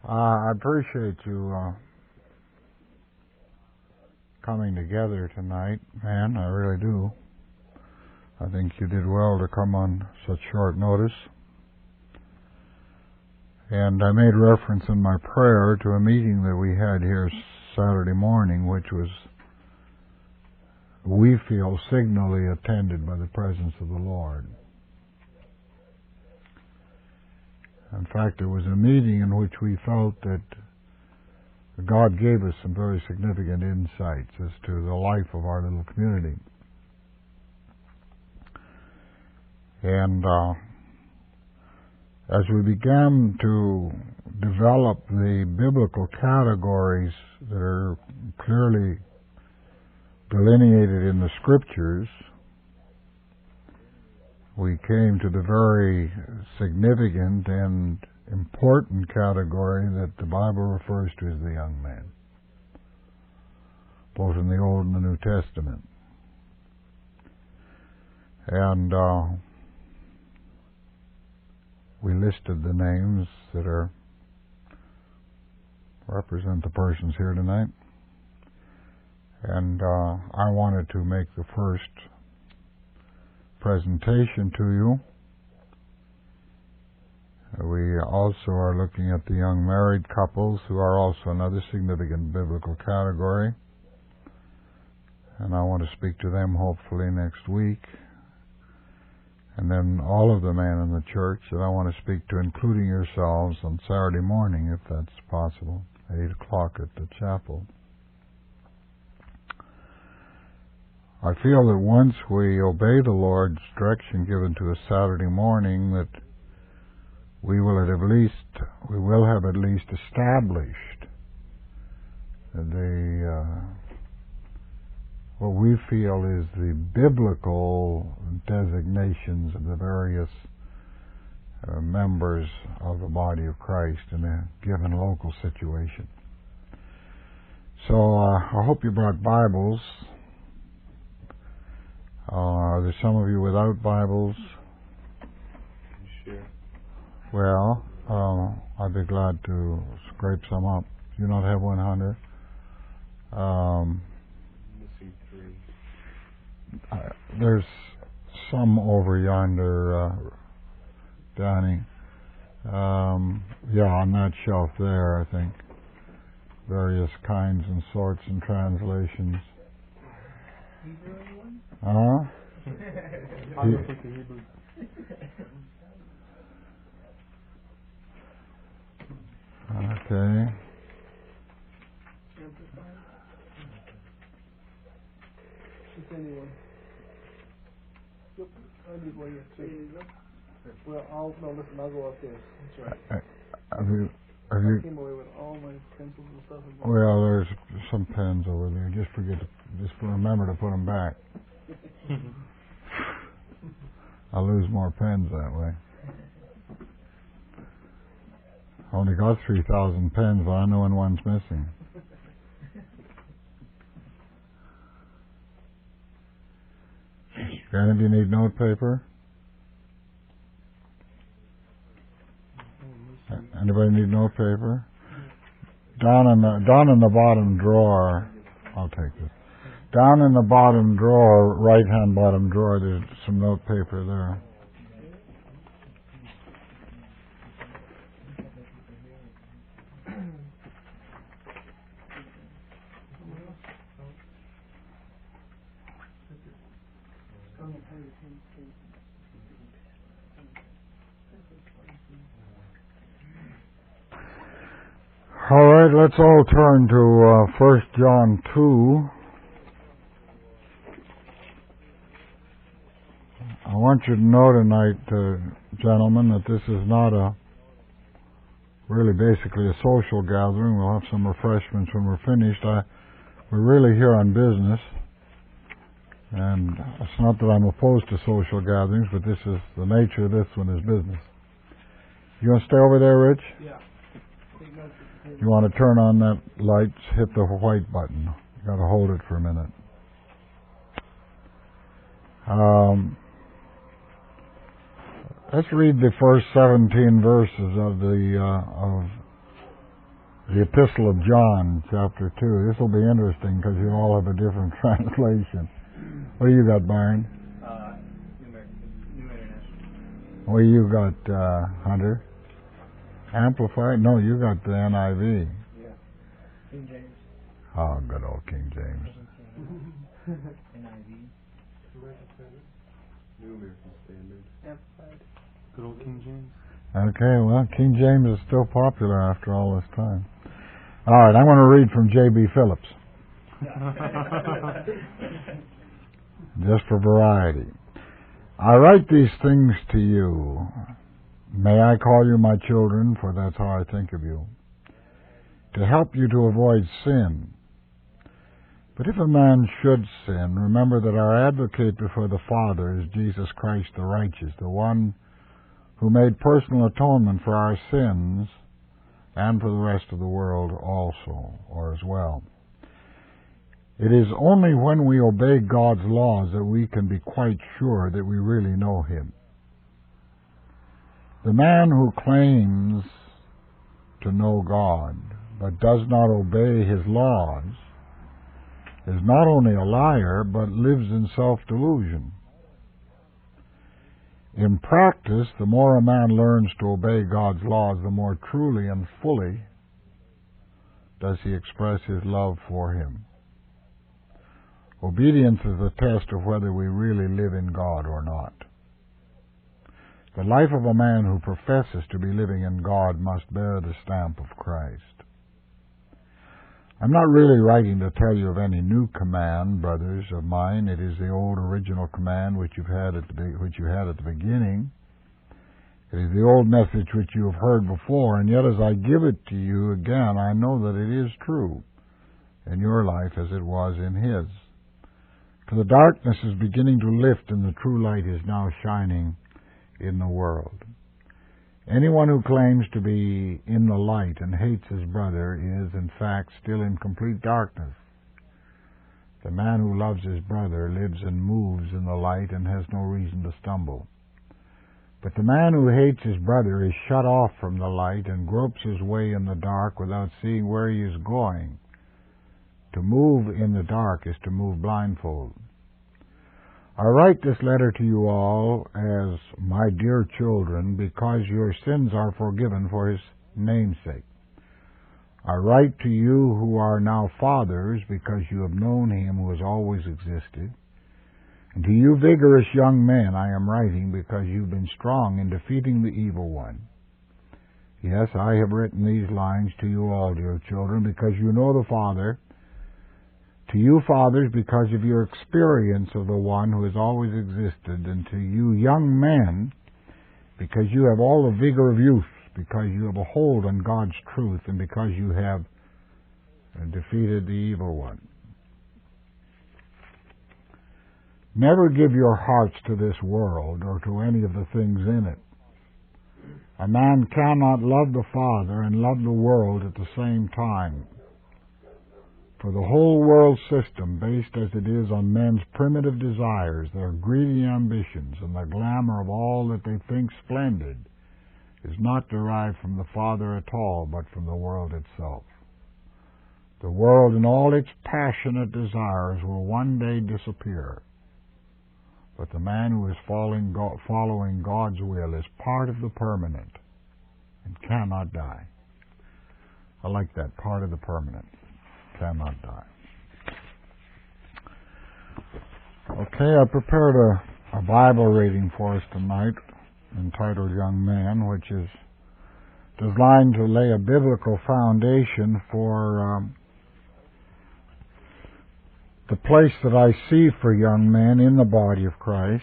I appreciate you coming together tonight, man. I really do. I think you did well to come on such short notice. And I made reference in my prayer to a meeting that we had here Saturday morning, which was, we feel, signally attended by the presence of the Lord. In fact, it was a meeting in which we felt that God gave us some very significant insights as to the life of our little community. And as we began to develop the biblical categories that are clearly delineated in the Scriptures, we came to the very significant and important category that the Bible refers to as the young man, both in the Old and the New Testament. And we listed the names that represent the persons here tonight. And I wanted to make the first presentation to you. We also are looking at the young married couples, who are also another significant biblical category. And I want to speak to them hopefully next week. And then all of the men in the church that I want to speak to, including yourselves, on Saturday morning, if that's possible, 8 o'clock at the chapel. I feel that once we obey the Lord's direction given to us Saturday morning, that we will have at least established what we feel is the biblical designations of the various members of the body of Christ in a given local situation. So I hope you brought Bibles. Are there some of you without Bibles? Sure. Well, I'd be glad to scrape some up. Do you not have one, Hunter? Missing 3. There's some over yonder, Danny. On that shelf there, I think. Various kinds and sorts and translations. Huh? Okay. Well, listen, I'll go upstairs. That's right. Have you I came away with all my pencils and stuff. Well, there's some pens over there. Just remember to put them back. I'll lose more pens that way. I only got 3,000 pens, but I know when one's missing. Any of you need notepaper? Anybody need notepaper? Down in the bottom drawer, I'll take this. Down in the bottom drawer, right-hand bottom drawer, there's some notepaper there. All right, let's all turn to 1 John 2. I want you to know tonight, gentlemen, that this is not basically a social gathering. We'll have some refreshments when we're finished. We're really here on business. And it's not that I'm opposed to social gatherings, but this is the nature of this one is business. You want to stay over there, Rich? Yeah. You want to turn on that light, hit the white button. You got to hold it for a minute. Let's read the first 17 verses of The Epistle of John, chapter 2. This will be interesting because you all have a different translation. What do you got, Byron? New International. What do you got, Hunter? Amplified? No, you got the NIV. Yeah. King James. Oh, good old King James. NIV. New American Standard. Amplified. Good old King James. Okay, well, King James is still popular after all this time. All right, I'm going to read from J.B. Phillips. Just for variety. I write these things to you. May I call you my children, for that's how I think of you, to help you to avoid sin. But if a man should sin, remember that our advocate before the Father is Jesus Christ the righteous, the one who made personal atonement for our sins and for the rest of the world also, or as well. It is only when we obey God's laws that we can be quite sure that we really know Him. The man who claims to know God but does not obey His laws is not only a liar but lives in self-delusion. In practice, the more a man learns to obey God's laws, the more truly and fully does he express his love for Him. Obedience is a test of whether we really live in God or not. The life of a man who professes to be living in God must bear the stamp of Christ. I'm not really writing to tell you of any new command, brothers of mine. It is the old original command which you had at the beginning. It is the old message which you have heard before, and yet as I give it to you again, I know that it is true in your life as it was in His. For the darkness is beginning to lift, and the true light is now shining in the world. Anyone who claims to be in the light and hates his brother is, in fact, still in complete darkness. The man who loves his brother lives and moves in the light and has no reason to stumble. But the man who hates his brother is shut off from the light and gropes his way in the dark without seeing where he is going. To move in the dark is to move blindfold. I write this letter to you all as my dear children because your sins are forgiven for His name's sake. I write to you who are now fathers because you have known Him who has always existed. And to you vigorous young men I am writing because you've been strong in defeating the evil one. Yes, I have written these lines to you all, dear children, because you know the Father. To you, fathers, because of your experience of the one who has always existed, and to you, young men, because you have all the vigor of youth, because you have a hold on God's truth, and because you have defeated the evil one. Never give your hearts to this world or to any of the things in it. A man cannot love the Father and love the world at the same time. For the whole world system, based as it is on men's primitive desires, their greedy ambitions, and the glamour of all that they think splendid, is not derived from the Father at all, but from the world itself. The world and all its passionate desires will one day disappear. But the man who is following God's will is part of the permanent and cannot die. I like that, part of the permanent. Cannot die. Okay, I prepared a Bible reading for us tonight entitled Young Man, which is designed to lay a biblical foundation for the place that I see for young men in the body of Christ.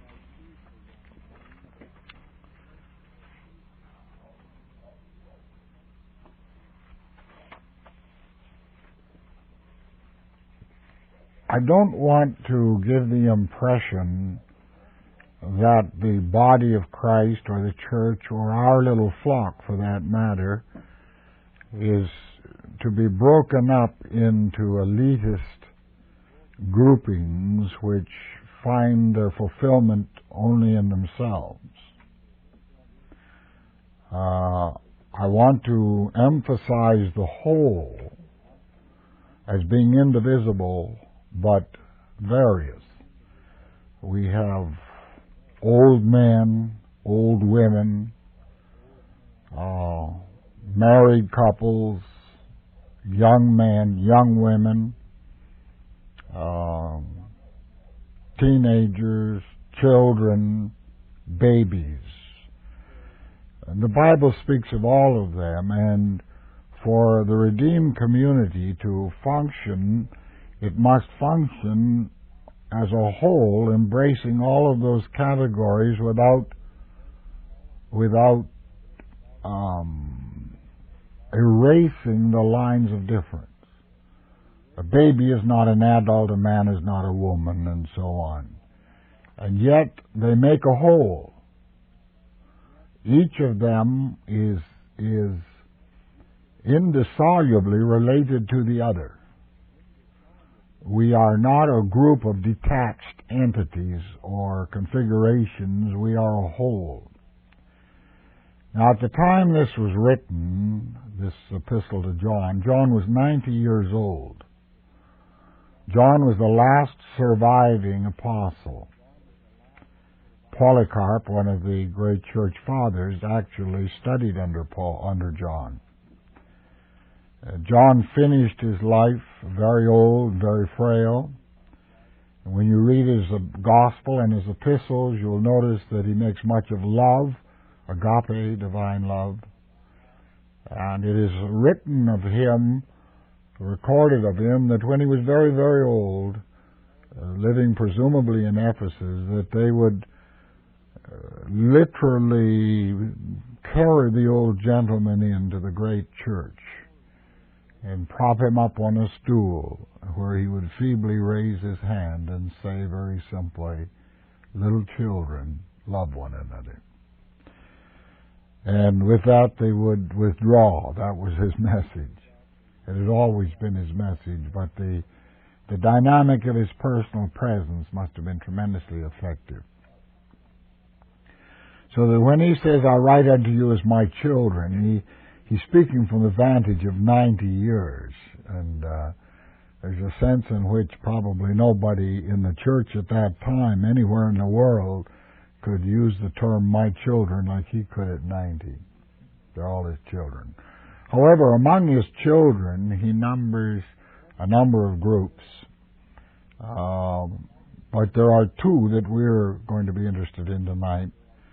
I don't want to give the impression that the body of Christ or the church or our little flock, for that matter, is to be broken up into elitist groupings which find their fulfillment only in themselves. I want to emphasize the whole as being indivisible but various. We have old men, old women, married couples, young men, young women, teenagers, children, babies. And the Bible speaks of all of them, and for the redeemed community to function, it must function as a whole, embracing all of those categories without erasing the lines of difference. A baby is not an adult, a man is not a woman, and so on. And yet they make a whole. Each of them is indissolubly related to the other. We are not a group of detached entities or configurations. We are a whole. Now, at the time this was written, this epistle to John, John was 90 years old. John was the last surviving apostle. Polycarp, one of the great church fathers, actually studied under John. John finished his life very old, very frail. And when you read his gospel and his epistles, you'll notice that he makes much of love, agape, divine love. And it is written of him, recorded of him, that when he was very, very old, living presumably in Ephesus, that they would literally carry the old gentleman into the great church and prop him up on a stool where he would feebly raise his hand and say very simply, "Little children, love one another." And with that they would withdraw. That was his message. It had always been his message, but the dynamic of his personal presence must have been tremendously effective. So that when he says, "I write unto you as my children," he's speaking from the vantage of 90 years. And there's a sense in which probably nobody in the church at that time, anywhere in the world, could use the term "my children" like he could at 90. They're all his children. However, among his children, he numbers a number of groups. But there are two that we're going to be interested in tonight.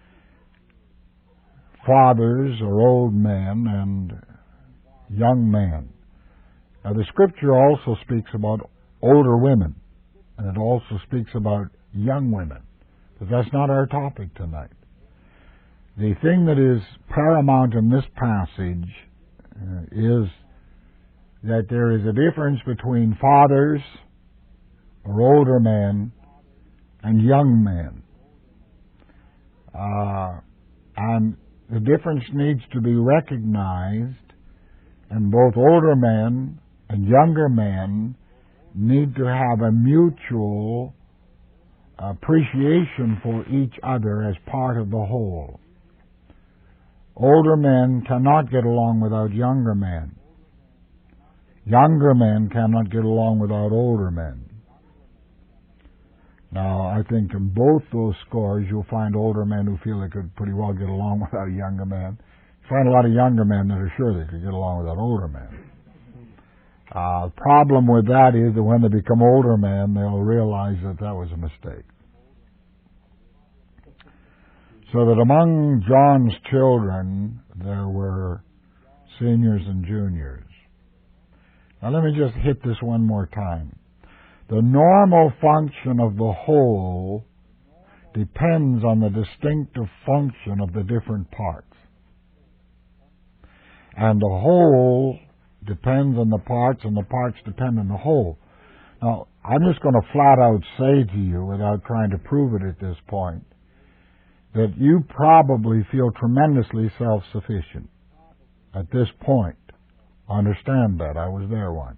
Fathers or old men and young men. Now the Scripture also speaks about older women, and it also speaks about young women. But that's not our topic tonight. The thing that is paramount in this passage is that there is a difference between fathers or older men and young men. And the difference needs to be recognized, and both older men and younger men need to have a mutual appreciation for each other as part of the whole. Older men cannot get along without younger men. Younger men cannot get along without older men. Now, I think in both those scores, you'll find older men who feel they could pretty well get along without younger men. You find a lot of younger men that are sure they could get along without older men. The problem with that is that when they become older men, they'll realize that that was a mistake. So that among John's children, there were seniors and juniors. Now let me just hit this one more time. The normal function of the whole depends on the distinctive function of the different parts. And the whole depends on the parts, and the parts depend on the whole. Now, I'm just going to flat out say to you, without trying to prove it at this point, that you probably feel tremendously self-sufficient at this point. Understand that. I was there once.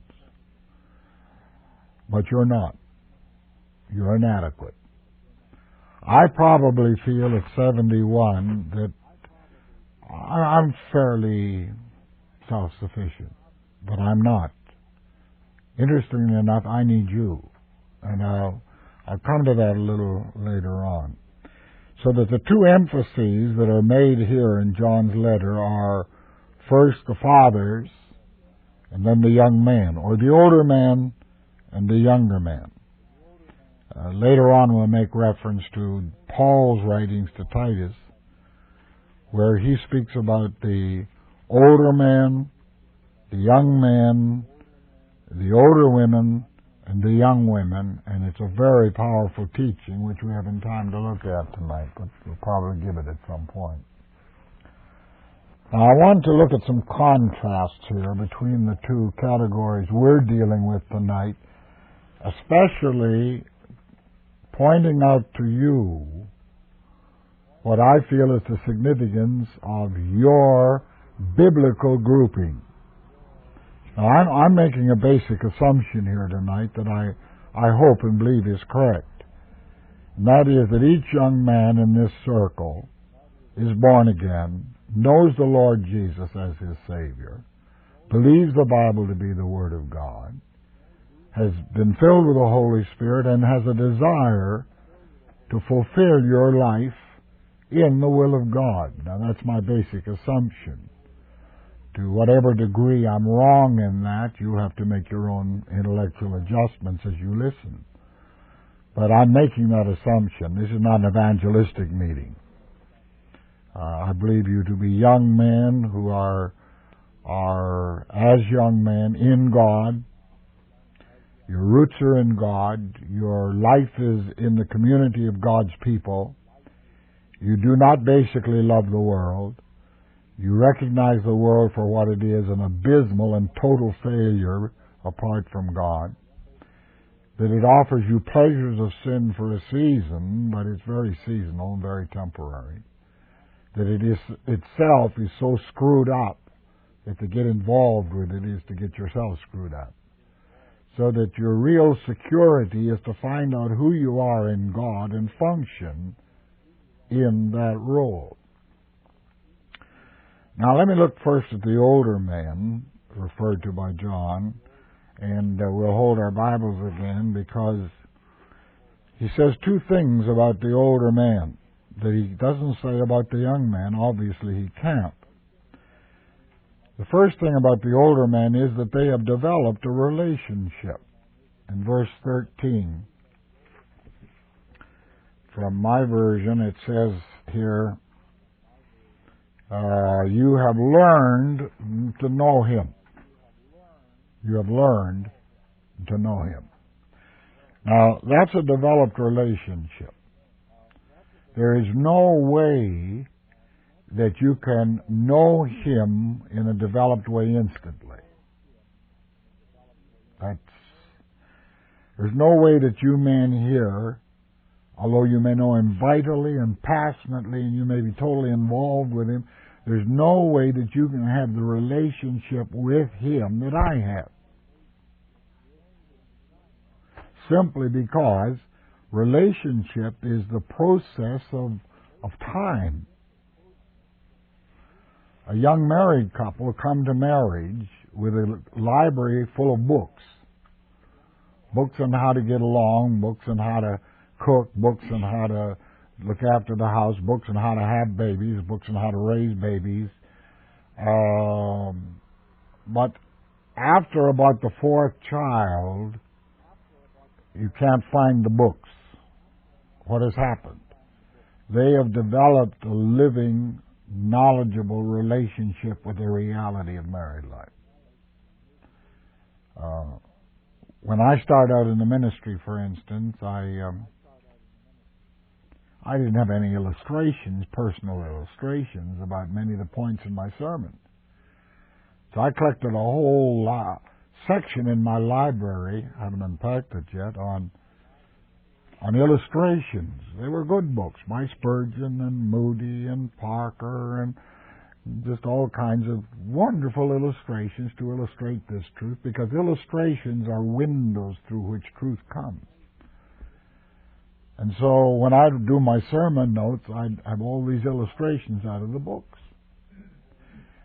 But you're not. You're inadequate. I probably feel at 71 that I'm fairly self-sufficient, but I'm not. Interestingly enough, I need you. And I'll come to that a little later on. So that the two emphases that are made here in John's letter are first the fathers and then the young man, or the older man and the younger man. Later on we'll make reference to Paul's writings to Titus, where he speaks about the older man, the young man, the older women, and the young women, and it's a very powerful teaching which we haven't time to look at tonight, but we'll probably give it at some point. Now I want to look at some contrasts here between the two categories we're dealing with tonight, especially pointing out to you what I feel is the significance of your biblical grouping. Now, I'm making a basic assumption here tonight that I hope and believe is correct. And that is that each young man in this circle is born again, knows the Lord Jesus as his Savior, believes the Bible to be the Word of God, has been filled with the Holy Spirit, and has a desire to fulfill your life in the will of God. Now, that's my basic assumption. To whatever degree I'm wrong in that, you'll have to make your own intellectual adjustments as you listen. But I'm making that assumption. This is not an evangelistic meeting. I believe you to be young men who are as young men in God. Your roots are in God. Your life is in the community of God's people. You do not basically love the world. You recognize the world for what it is, an abysmal and total failure apart from God. That it offers you pleasures of sin for a season, but it's very seasonal and very temporary. That it is itself is so screwed up that to get involved with it is to get yourself screwed up. So that your real security is to find out who you are in God and function in that role. Now let me look first at the older man referred to by John, and we'll hold our Bibles again because he says two things about the older man that he doesn't say about the young man. Obviously he can't. The first thing about the older man is that they have developed a relationship. In verse 13, from my version, it says here, you have learned to know him. You have learned to know him. Now, that's a developed relationship. There is no way that you can know him in a developed way instantly. There's no way that you men here, although you may know him vitally and passionately and you may be totally involved with him, there's no way that you can have the relationship with him that I have. Simply because relationship is the process of time. A young married couple come to marriage with a library full of books. Books on how to get along, books on how to cook, books on how to look after the house, books on how to have babies, books on how to raise babies. But after about the fourth child, you can't find the books. What has happened? They have developed a living, knowledgeable relationship with the reality of married life. When I started out in the ministry, for instance, I didn't have any illustrations, personal illustrations, about many of the points in my sermon. So I collected a whole section in my library, I haven't unpacked it yet, on illustrations. They were good books by Spurgeon and Moody and Parker and just all kinds of wonderful illustrations to illustrate this truth, because illustrations are windows through which truth comes. And so when I do my sermon notes, I have all these illustrations out of the books.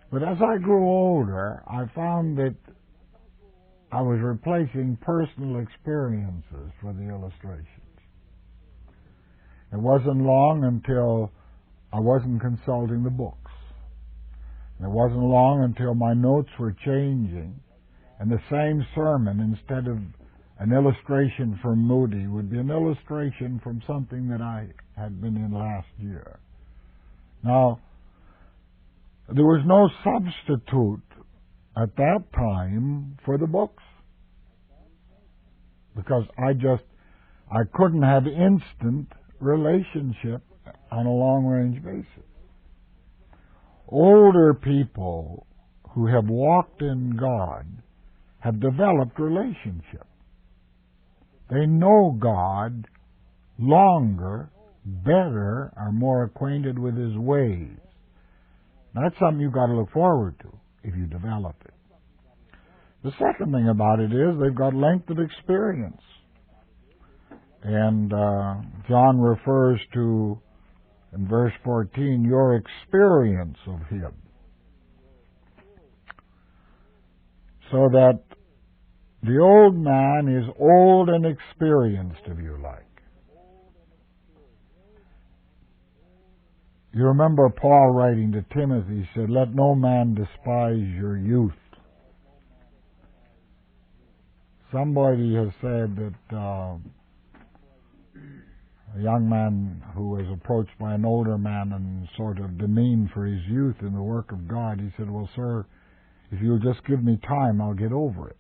But as I grew older, I found that I was replacing personal experiences for the illustrations. It wasn't long until I wasn't consulting the books. And it wasn't long until my notes were changing, and the same sermon, instead of an illustration from Moody, would be an illustration from something that I had been in last year. Now, there was no substitute at that time for the books, because I couldn't have instant relationship on a long-range basis. Older people who have walked in God have developed relationship. They know God longer, better, are more acquainted with His ways. That's something you've got to look forward to if you develop it. The second thing about it is they've got length of experience. And John refers to, in verse 14, your experience of Him. So that the old man is old and experienced, if you like. You remember Paul writing to Timothy, he said, let no man despise your youth. Somebody has said that a young man who was approached by an older man and sort of demeaned for his youth in the work of God, he said, well, sir, if you'll just give me time, I'll get over it.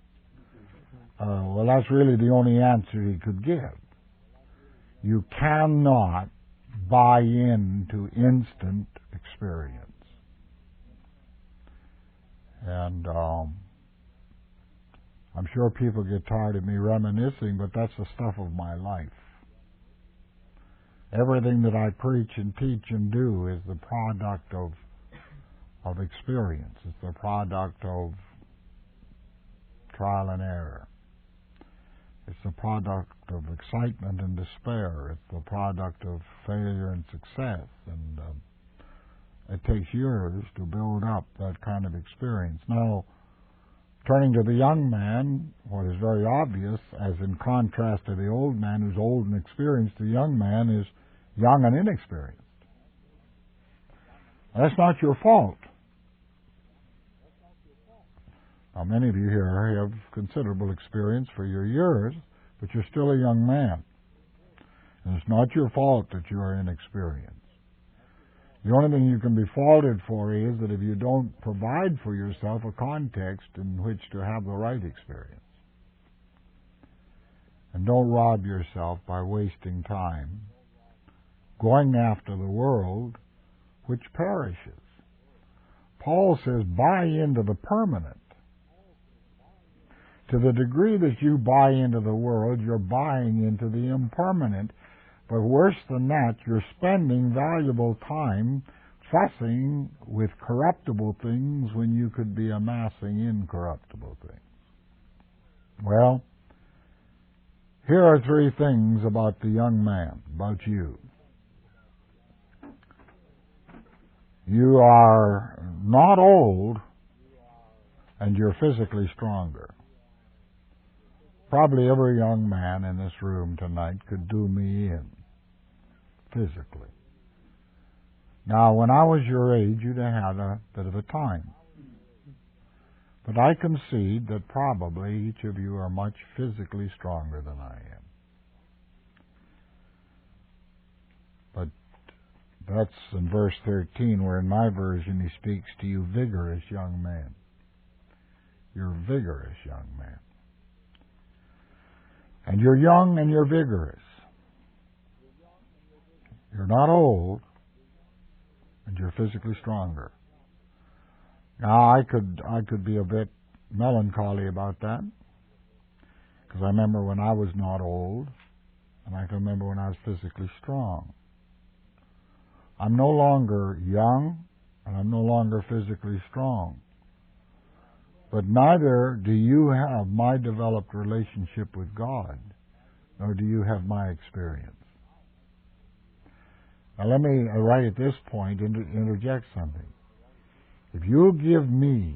Well, that's really the only answer he could give. You cannot buy into instant experience. And I'm sure people get tired of me reminiscing, but that's the stuff of my life. Everything that I preach and teach and do is the product of experience. It's the product of trial and error. It's the product of excitement and despair. It's the product of failure and success. And it takes years to build up that kind of experience. Now, turning to the young man, what is very obvious, as in contrast to the old man who's old and experienced, the young man is young and inexperienced. That's not your fault. Now, many of you here have considerable experience for your years, but you're still a young man. And it's not your fault that you are inexperienced. The only thing you can be faulted for is that if you don't provide for yourself a context in which to have the right experience. And don't rob yourself by wasting time going after the world which perishes. Paul says, buy into the permanent. To the degree that you buy into the world, you're buying into the impermanent. But worse than that, you're spending valuable time fussing with corruptible things when you could be amassing incorruptible things. Well, here are three things about the young man, about you. You are not old, and you're physically stronger. Probably every young man in this room tonight could do me in, physically. Now, when I was your age, you'd have had a bit of a time. But I concede that probably each of you are much physically stronger than I am. But that's in verse 13, where in my version he speaks to you vigorous young man. You're a vigorous young man. And you're young and you're vigorous. You're not old, and you're physically stronger. Now, I could be a bit melancholy about that, because I remember when I was not old, and I can remember when I was physically strong. I'm no longer young, and I'm no longer physically strong. But neither do you have my developed relationship with God, nor do you have my experience. Now let me, right at this point, interject something. If you'll give me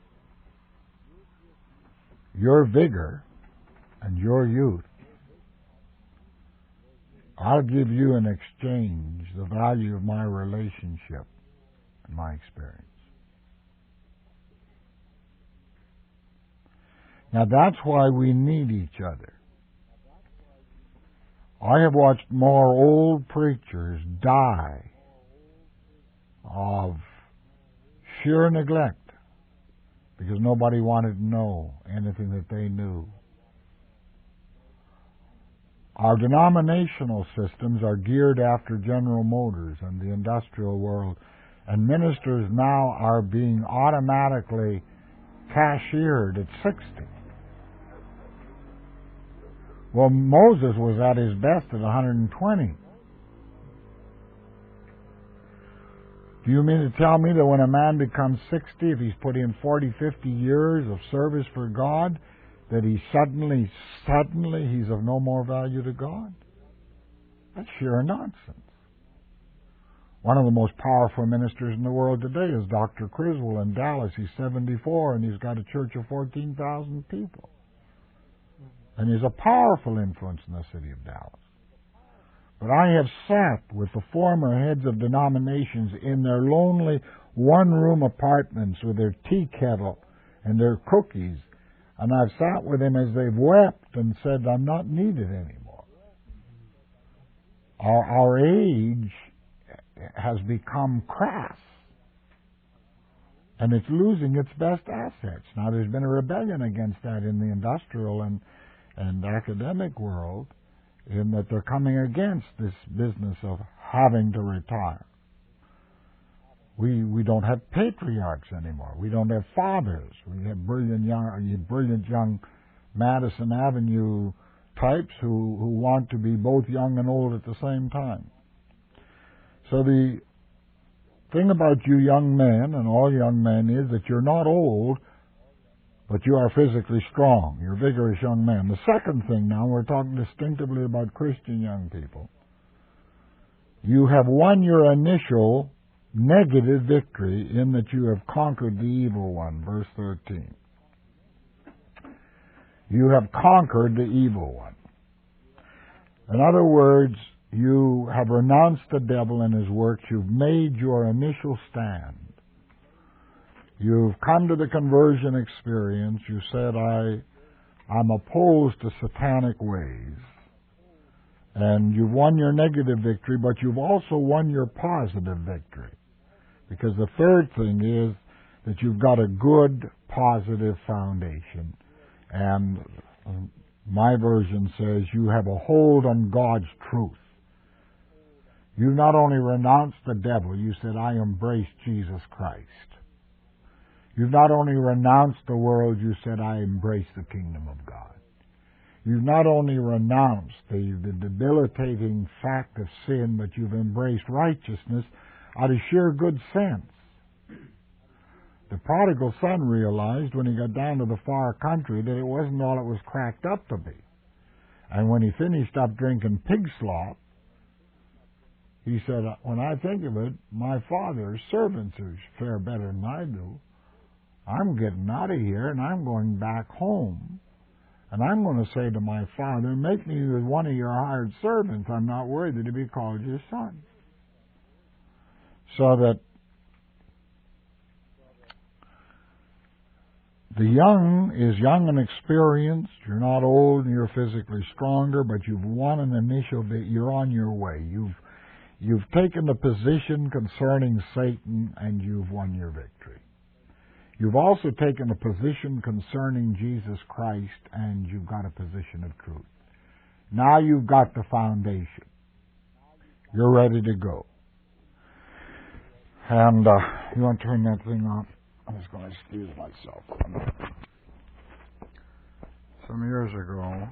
your vigor and your youth, I'll give you in exchange the value of my relationship and my experience. Now that's why we need each other. I have watched more old preachers die of sheer neglect because nobody wanted to know anything that they knew. Our denominational systems are geared after General Motors and the industrial world, and ministers now are being automatically cashiered at 60. Well, Moses was at his best at 120. Do you mean to tell me that when a man becomes 60, if he's put in 40, 50 years of service for God, that he suddenly he's of no more value to God? That's sheer nonsense. One of the most powerful ministers in the world today is Dr. Criswell in Dallas. He's 74 and he's got a church of 14,000 people. And he's a powerful influence in the city of Dallas. But I have sat with the former heads of denominations in their lonely one-room apartments with their tea kettle and their cookies, and I've sat with them as they've wept and said, I'm not needed anymore. Our age has become crass, and it's losing its best assets. Now, there's been a rebellion against that in the industrial and academic world, in that they're coming against this business of having to retire. We don't have patriarchs anymore. We don't have fathers. We have brilliant young Madison Avenue types who want to be both young and old at the same time. So the thing about you young men and all young men is that you're not old, but you are physically strong. You're vigorous young men. The second thing now, we're talking distinctively about Christian young people. You have won your initial negative victory in that you have conquered the evil one. Verse 13. You have conquered the evil one. In other words, you have renounced the devil and his works. You've made your initial stand. You've come to the conversion experience. You said, I'm opposed to satanic ways. And you've won your negative victory, but you've also won your positive victory. Because the third thing is that you've got a good, positive foundation. And my version says you have a hold on God's truth. You not only renounced the devil, you said, I embrace Jesus Christ. You've not only renounced the world, you said, I embrace the kingdom of God. You've not only renounced the debilitating fact of sin, but you've embraced righteousness out of sheer good sense. The prodigal son realized when he got down to the far country that it wasn't all it was cracked up to be. And when he finished up drinking pig slop, he said, when I think of it, my father's servants fare better than I do. I'm getting out of here and I'm going back home. And I'm going to say to my father, make me one of your hired servants. I'm not worthy to be called your son. So that the young is young and experienced. You're not old and you're physically stronger, but you've won an initial, you're on your way. You've taken the position concerning Satan and you've won your victory. You've also taken a position concerning Jesus Christ and you've got a position of truth. Now you've got the foundation. You're ready to go. And you want to turn that thing off? I'm just going to excuse myself. Some years ago,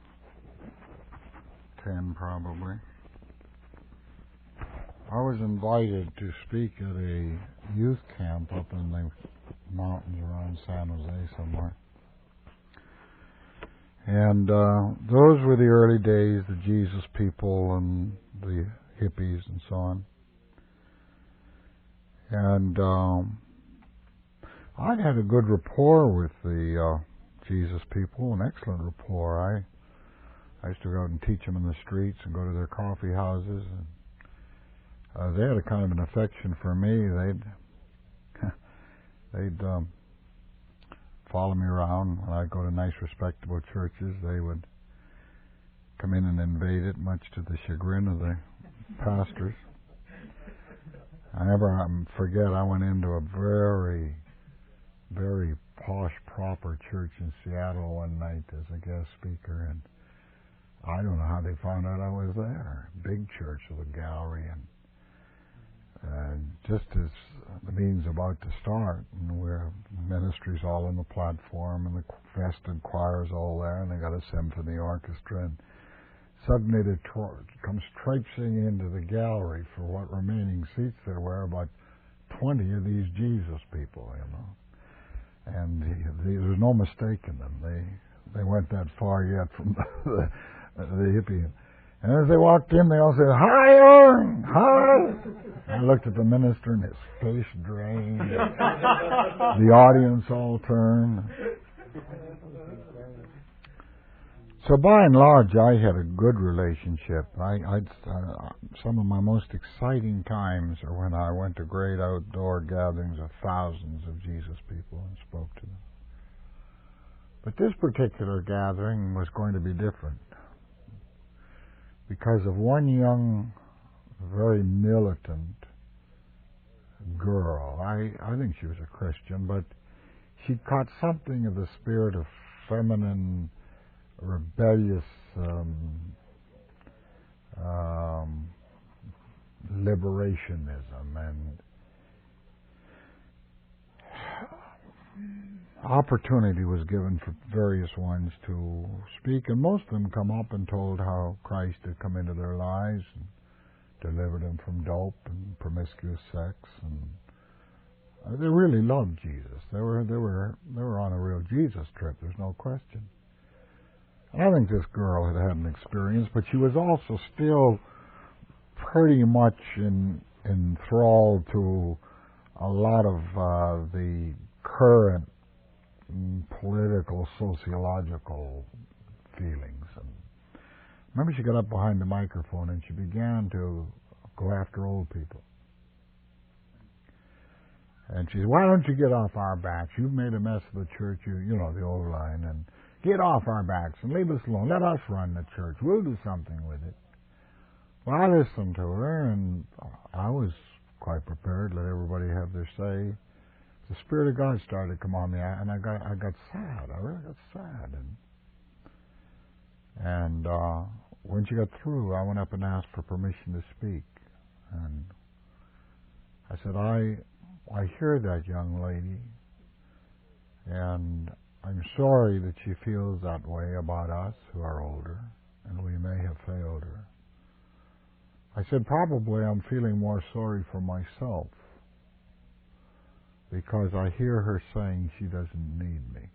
10 probably, I was invited to speak at a youth camp up in the mountains around San Jose somewhere. And those were the early days, the Jesus people and the hippies and so on. And I'd had a good rapport with the Jesus people, an excellent rapport. I used to go out and teach them in the streets and go to their coffee houses. And, they had a kind of an affection for me. They'd follow me around when I'd go to nice, respectable churches. They would come in and invade it, much to the chagrin of the pastors. I never forget, I went into a very, very posh, proper church in Seattle one night as a guest speaker, and I don't know how they found out I was there. Big church with a gallery, and just as the meeting's about to start, and we're ministries all on the platform, and the festive choir's all there, and they got a symphony orchestra, and suddenly they comes traipsing into the gallery for what remaining seats there were, about 20 of these Jesus people, and there's no mistaking them. They went that far yet from the hippie. And as they walked in, they all said, "Hi, Aaron! Hi!" I looked at the minister, and his face drained. The audience all turned. So by and large, I had a good relationship. Some of my most exciting times are when I went to great outdoor gatherings of thousands of Jesus people and spoke to them. But this particular gathering was going to be different because of one young, very militant girl. I think she was a Christian, but she caught something of the spirit of feminine, rebellious liberationism, and opportunity was given for various ones to speak, and most of them come up and told how Christ had come into their lives and delivered them from dope and promiscuous sex, and they really loved Jesus. They were on a real Jesus trip. There's no question. And I think this girl had an experience, but she was also still pretty much enthralled to a lot of the current political, sociological feelings. And remember, she got up behind the microphone and she began to go after old people. And she said, "Why don't you get off our backs? You've made a mess of the church, you know, the old line, and get off our backs and leave us alone. Let us run the church. We'll do something with it." Well, I listened to her, and I was quite prepared to let everybody have their say. The Spirit of God started to come on me, and I got sad. I really got sad. And when she got through, I went up and asked for permission to speak. And I said, I hear that young lady, and I'm sorry that she feels that way about us who are older, and we may have failed her. I said, probably I'm feeling more sorry for myself, because I hear her saying she doesn't need me.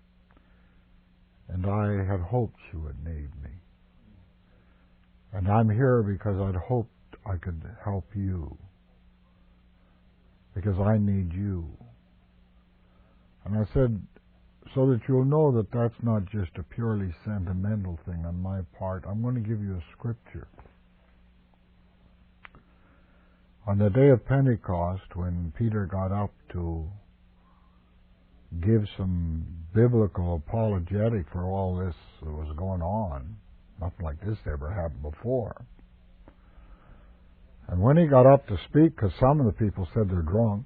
And I had hoped she would need me. And I'm here because I'd hoped I could help you, because I need you. And I said, so that you'll know that that's not just a purely sentimental thing on my part, I'm going to give you a scripture. On the day of Pentecost, when Peter got up to give some biblical apologetic for all this that was going on, nothing like this ever happened before. And when he got up to speak, because some of the people said they're drunk,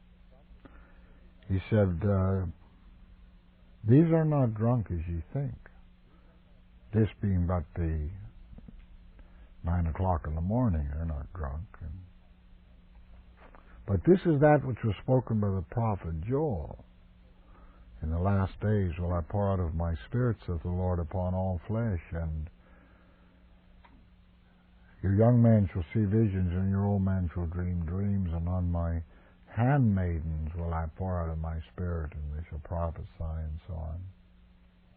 he said, "These are not drunk as ye think." This being about the 9 o'clock in the morning, they're not drunk. But this is that which was spoken by the prophet Joel. In the last days will I pour out of my Spirit, saith the Lord, upon all flesh, and your young men shall see visions, and your old men shall dream dreams, and on my handmaidens will I pour out of my Spirit, and they shall prophesy, and so on.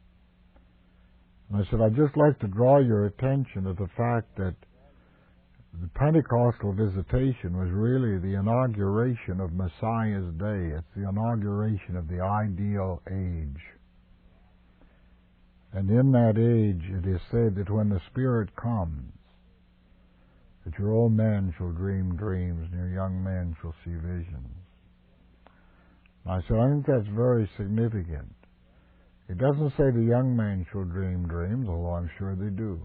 And I said, I'd just like to draw your attention to the fact that the Pentecostal visitation was really the inauguration of Messiah's day. It's the inauguration of the ideal age. And in that age, it is said that when the Spirit comes, that your old man shall dream dreams and your young men shall see visions. And I said, I think that's very significant. It doesn't say the young men shall dream dreams, although I'm sure they do.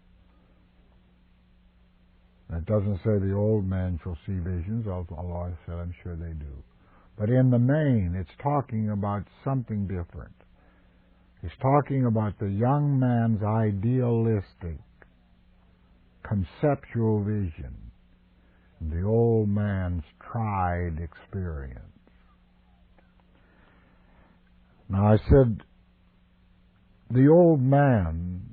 And it doesn't say the old man shall see visions, although I said I'm sure they do. But in the main, it's talking about something different. It's talking about the young man's idealistic, conceptual vision, and the old man's tried experience. Now I said, the old man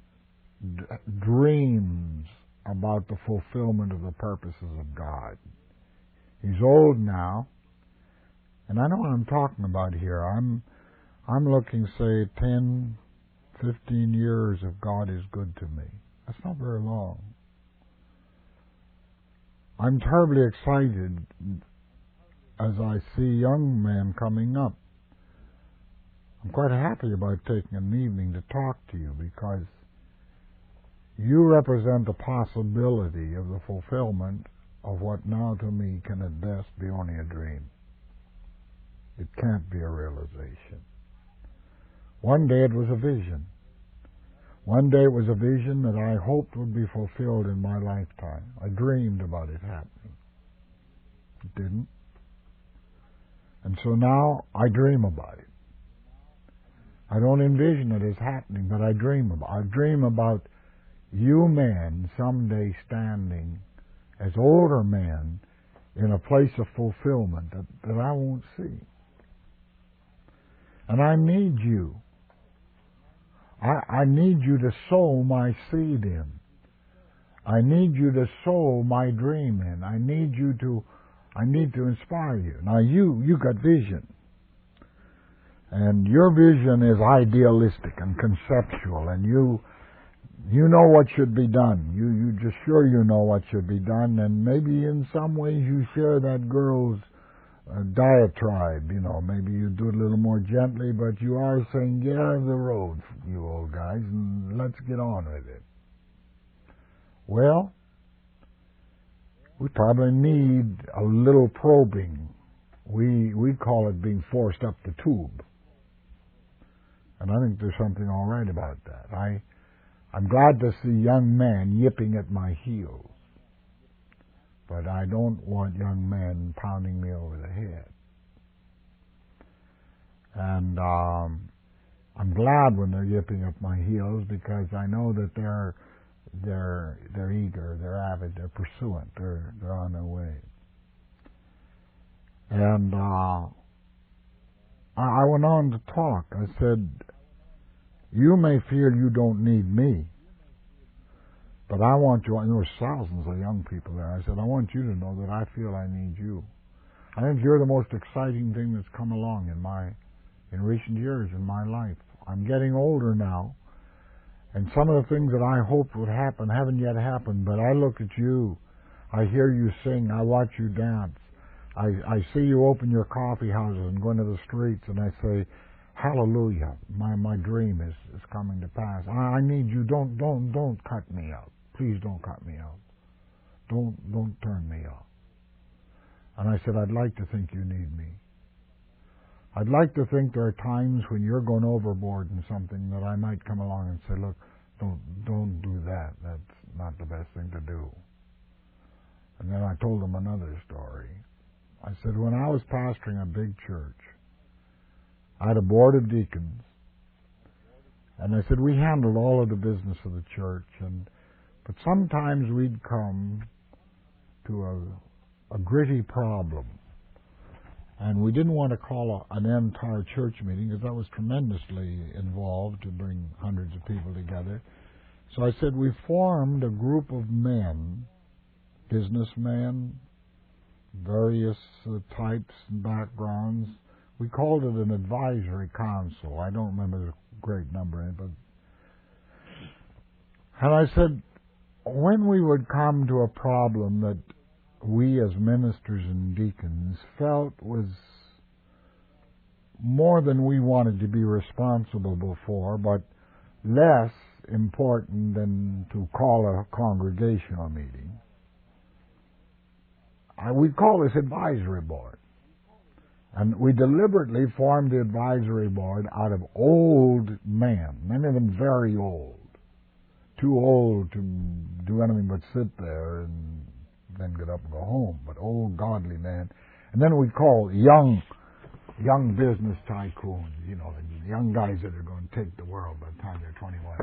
dreams about the fulfillment of the purposes of God. He's old now, and I know what I'm talking about here. I'm looking, say, 10, 15 years of God is good to me. That's not very long. I'm terribly excited as I see young men coming up. I'm quite happy about taking an evening to talk to you because you represent the possibility of the fulfillment of what now to me can at best be only a dream. It can't be a realization. One day it was a vision. One day it was a vision that I hoped would be fulfilled in my lifetime. I dreamed about it happening. It didn't. And so now I dream about it. I don't envision it as happening, but I dream about it. I dream about you men someday standing as older men in a place of fulfillment that I won't see. And I need you. I need you to sow my seed in. I need you to sow my dream in. I need to inspire you. Now you got vision. And your vision is idealistic and conceptual, and you know what should be done. You just sure you know what should be done, and maybe in some ways you share that girl's diatribe. Maybe you do it a little more gently, but you are saying, get out of the road, you old guys, and let's get on with it. Well, we probably need a little probing. We call it being forced up the tube. And I think there's something all right about that. I'm glad to see young men yipping at my heels. But I don't want young men pounding me over the head. And I'm glad when they're yipping at my heels because I know that they're eager, they're avid, they're pursuant, they're on their way. And I went on to talk. I said, you may feel you don't need me, but I want you, and there were thousands of young people there. I said, I want you to know that I feel I need you. I think you're the most exciting thing that's come along in recent years in my life. I'm getting older now, and some of the things that I hoped would happen haven't yet happened, but I look at you, I hear you sing, I watch you dance, I see you open your coffee houses and go into the streets, and I say, hallelujah, my dream is coming to pass. I need you. Don't cut me out. Please don't cut me out. Don't turn me off. And I said, I'd like to think you need me. I'd like to think there are times when you're going overboard in something that I might come along and say, look, don't do that. That's not the best thing to do. And then I told them another story. I said, when I was pastoring a big church, I had a board of deacons, and I said, we handled all of the business of the church, but sometimes we'd come to a gritty problem, and we didn't want to call an entire church meeting because that was tremendously involved to bring hundreds of people together. So I said, we formed a group of men, businessmen, various types and backgrounds. We called it an advisory council. I don't remember the great number in it, but and I said, when we would come to a problem that we as ministers and deacons felt was more than we wanted to be responsible for, but less important than to call a congregational meeting, we call this advisory board. And we deliberately formed the advisory board out of old men, many of them very old, too old to do anything but sit there and then get up and go home, but old godly men. And then we call young business tycoons, the young guys that are going to take the world by the time they're 21.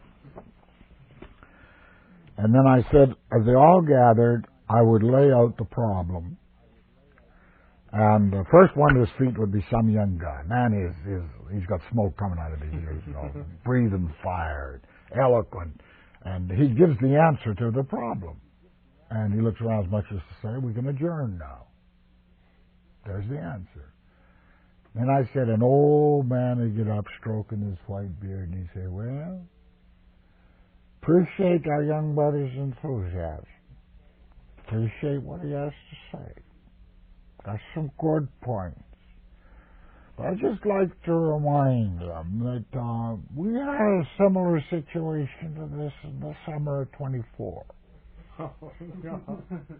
And then I said, as they all gathered, I would lay out the problem. And the first one to his feet would be some young guy. Man, he's got smoke coming out of his ears, breathing fire, eloquent. And he gives the answer to the problem. And he looks around as much as to say, we can adjourn now. There's the answer. Then I said, an old man would get up, stroking his white beard, and he'd say, well, appreciate our young brother's enthusiasm. Appreciate what he has to say. That's some good points. But I'd just like to remind them that we had a similar situation to this in the summer of 24. Oh, no.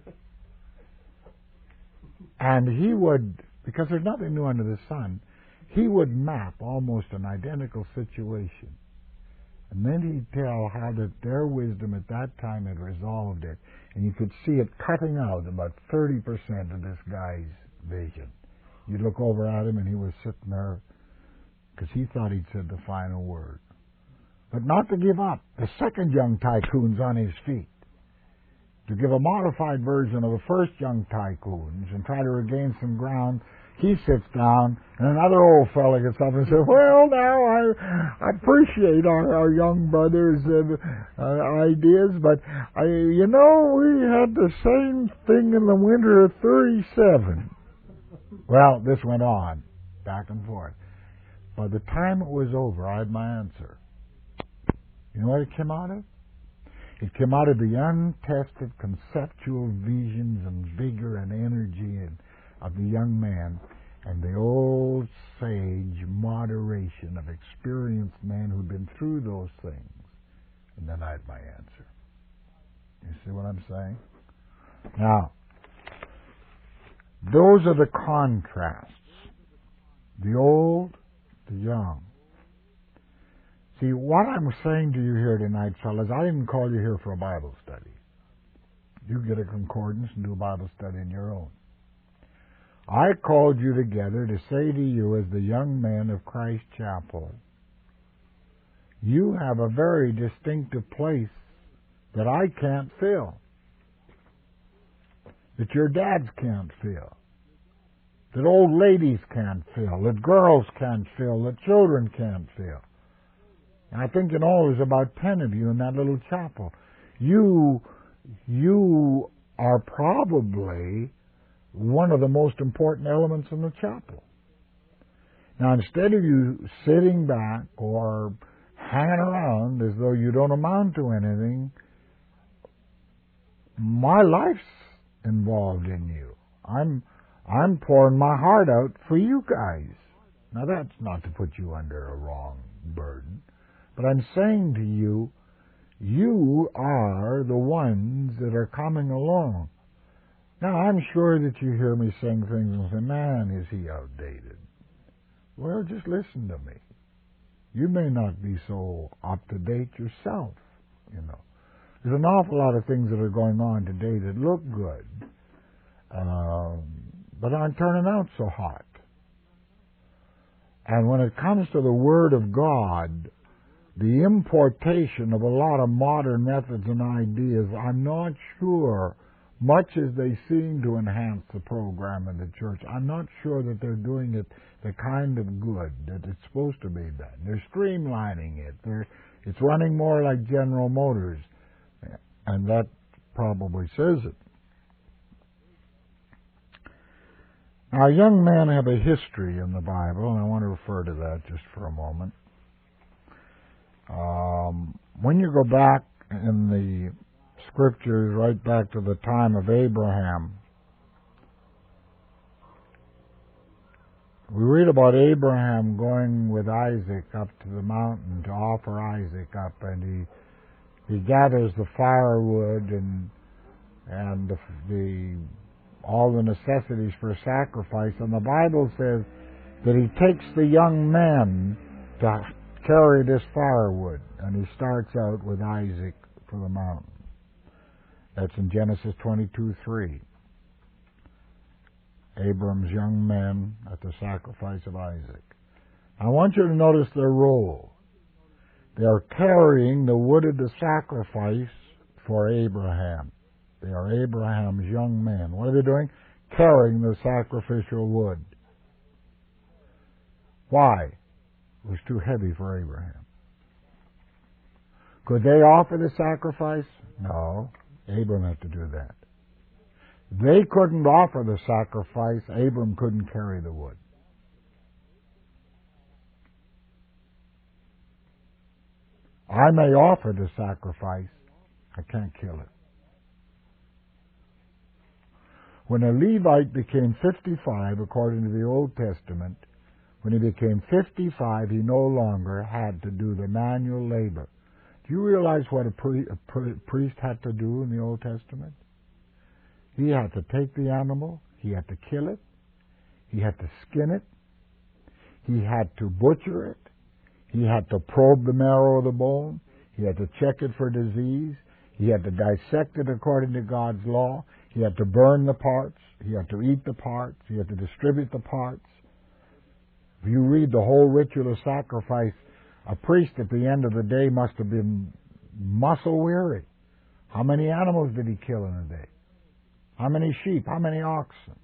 And he would, because there's nothing new under the sun, he would map almost an identical situation. And then he'd tell how that their wisdom at that time had resolved it. And you could see it cutting out about 30% of this guy's vision. You'd look over at him and he was sitting there because he thought he'd said the final word. But not to give up. The second young tycoon's on his feet. To give a modified version of the first young tycoons and try to regain some ground, he sits down, and another old fella gets up and says, well, now, I appreciate our young brother's ideas, but, we had the same thing in the winter of 37. Well, this went on, back and forth. By the time it was over, I had my answer. You know what it came out of? It came out of the untested conceptual visions and vigor and energy of the young man and the old sage moderation of experienced men who'd been through those things. And then I had my answer. You see what I'm saying? Now, those are the contrasts. The old, the young. See, what I'm saying to you here tonight, fellas, I didn't call you here for a Bible study. You get a concordance and do a Bible study on your own. I called you together to say to you as the young men of Christ Chapel, you have a very distinctive place that I can't fill, that your dads can't fill, that old ladies can't fill, that girls can't fill, that children can't fill. And I think in all there's about 10 of you in that little chapel. You are probably one of the most important elements in the chapel. Now, instead of you sitting back or hanging around as though you don't amount to anything, my life's involved in you. I'm pouring my heart out for you guys. Now, that's not to put you under a wrong burden, but I'm saying to you, you are the ones that are coming along. Now, I'm sure that you hear me saying things and say, man, is he outdated? Well, just listen to me. You may not be so up-to-date yourself, There's an awful lot of things that are going on today that look good, but aren't turning out so hot. And when it comes to the Word of God, the importation of a lot of modern methods and ideas, I'm not sure, much as they seem to enhance the program in the church, I'm not sure that they're doing it the kind of good that it's supposed to be done. They're streamlining it. It's running more like General Motors, and that probably says it. Now, young men have a history in the Bible, and I want to refer to that just for a moment. When you go back in the scriptures right back to the time of Abraham. We read about Abraham going with Isaac up to the mountain to offer Isaac up, and he gathers the firewood and all the necessities for sacrifice. And the Bible says that he takes the young men to carry this firewood, and he starts out with Isaac for the mountain. That's in Genesis 22:3. Abram's young men at the sacrifice of Isaac. I want you to notice their role. They are carrying the wood of the sacrifice for Abraham. They are Abraham's young men. What are they doing? Carrying the sacrificial wood. Why? It was too heavy for Abraham. Could they offer the sacrifice? No. Abram had to do that. They couldn't offer the sacrifice. Abram couldn't carry the wood. I may offer the sacrifice. I can't kill it. When a Levite became 55, according to the Old Testament, when he became 55, he no longer had to do the manual labor. Do you realize what a priest had to do in the Old Testament? He had to take the animal, he had to kill it, he had to skin it, he had to butcher it, he had to probe the marrow of the bone, he had to check it for disease, he had to dissect it according to God's law, he had to burn the parts, he had to eat the parts, he had to distribute the parts. If you read the whole ritual of sacrifice, a priest at the end of the day must have been muscle weary. How many animals did he kill in a day? How many sheep? How many oxen?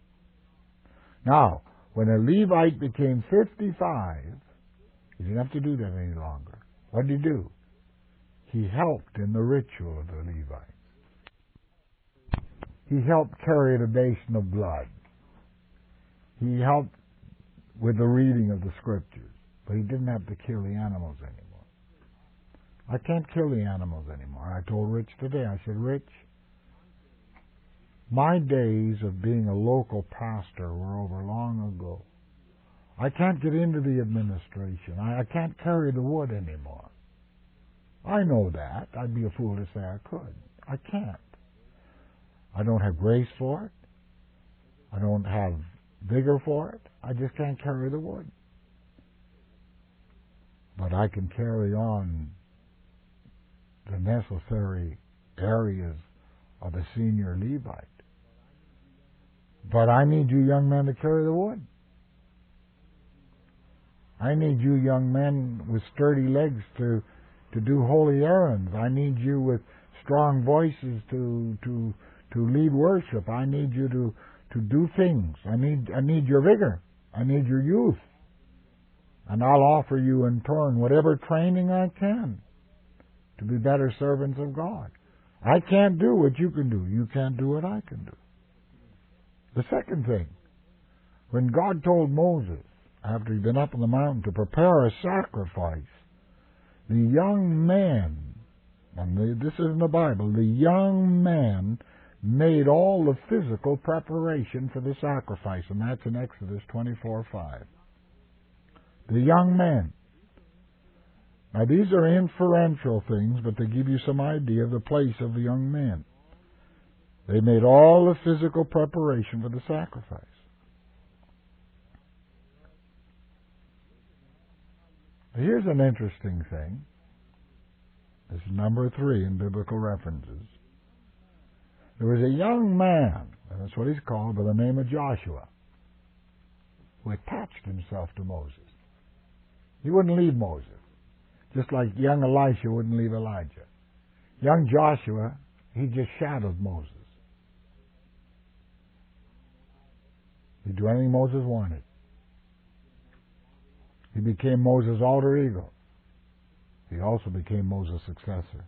Now, when a Levite became 55, he didn't have to do that any longer. What did he do? He helped in the ritual of the Levites. He helped carry the basin of blood. He helped with the reading of the scriptures. But he didn't have to kill the animals anymore. I can't kill the animals anymore. I told Rich today, I said, Rich, my days of being a local pastor were over long ago. I can't get into the administration. I can't carry the wood anymore. I know that. I'd be a fool to say I could. I can't. I don't have grace for it. I don't have vigor for it. I just can't carry the wood. But I can carry on the necessary areas of a senior Levite. But I need you young men to carry the wood. I need you young men with sturdy legs to do holy errands. I need you with strong voices to lead worship. I need you to do things. I need your vigor. I need your youth. And I'll offer you in turn whatever training I can to be better servants of God. I can't do what you can do. You can't do what I can do. The second thing, when God told Moses, after he'd been up on the mountain, to prepare a sacrifice, the young man, and this is in the Bible, the young man made all the physical preparation for the sacrifice, and that's in Exodus 24:5. The young man. Now these are inferential things, but they give you some idea of the place of the young man. They made all the physical preparation for the sacrifice. Here's an interesting thing. This is number 3 in biblical references. There was a young man, and that's what he's called, by the name of Joshua, who attached himself to Moses. He wouldn't leave Moses, just like young Elisha wouldn't leave Elijah. Young Joshua, he just shadowed Moses. He'd do anything Moses wanted. He became Moses' alter ego. He also became Moses' successor.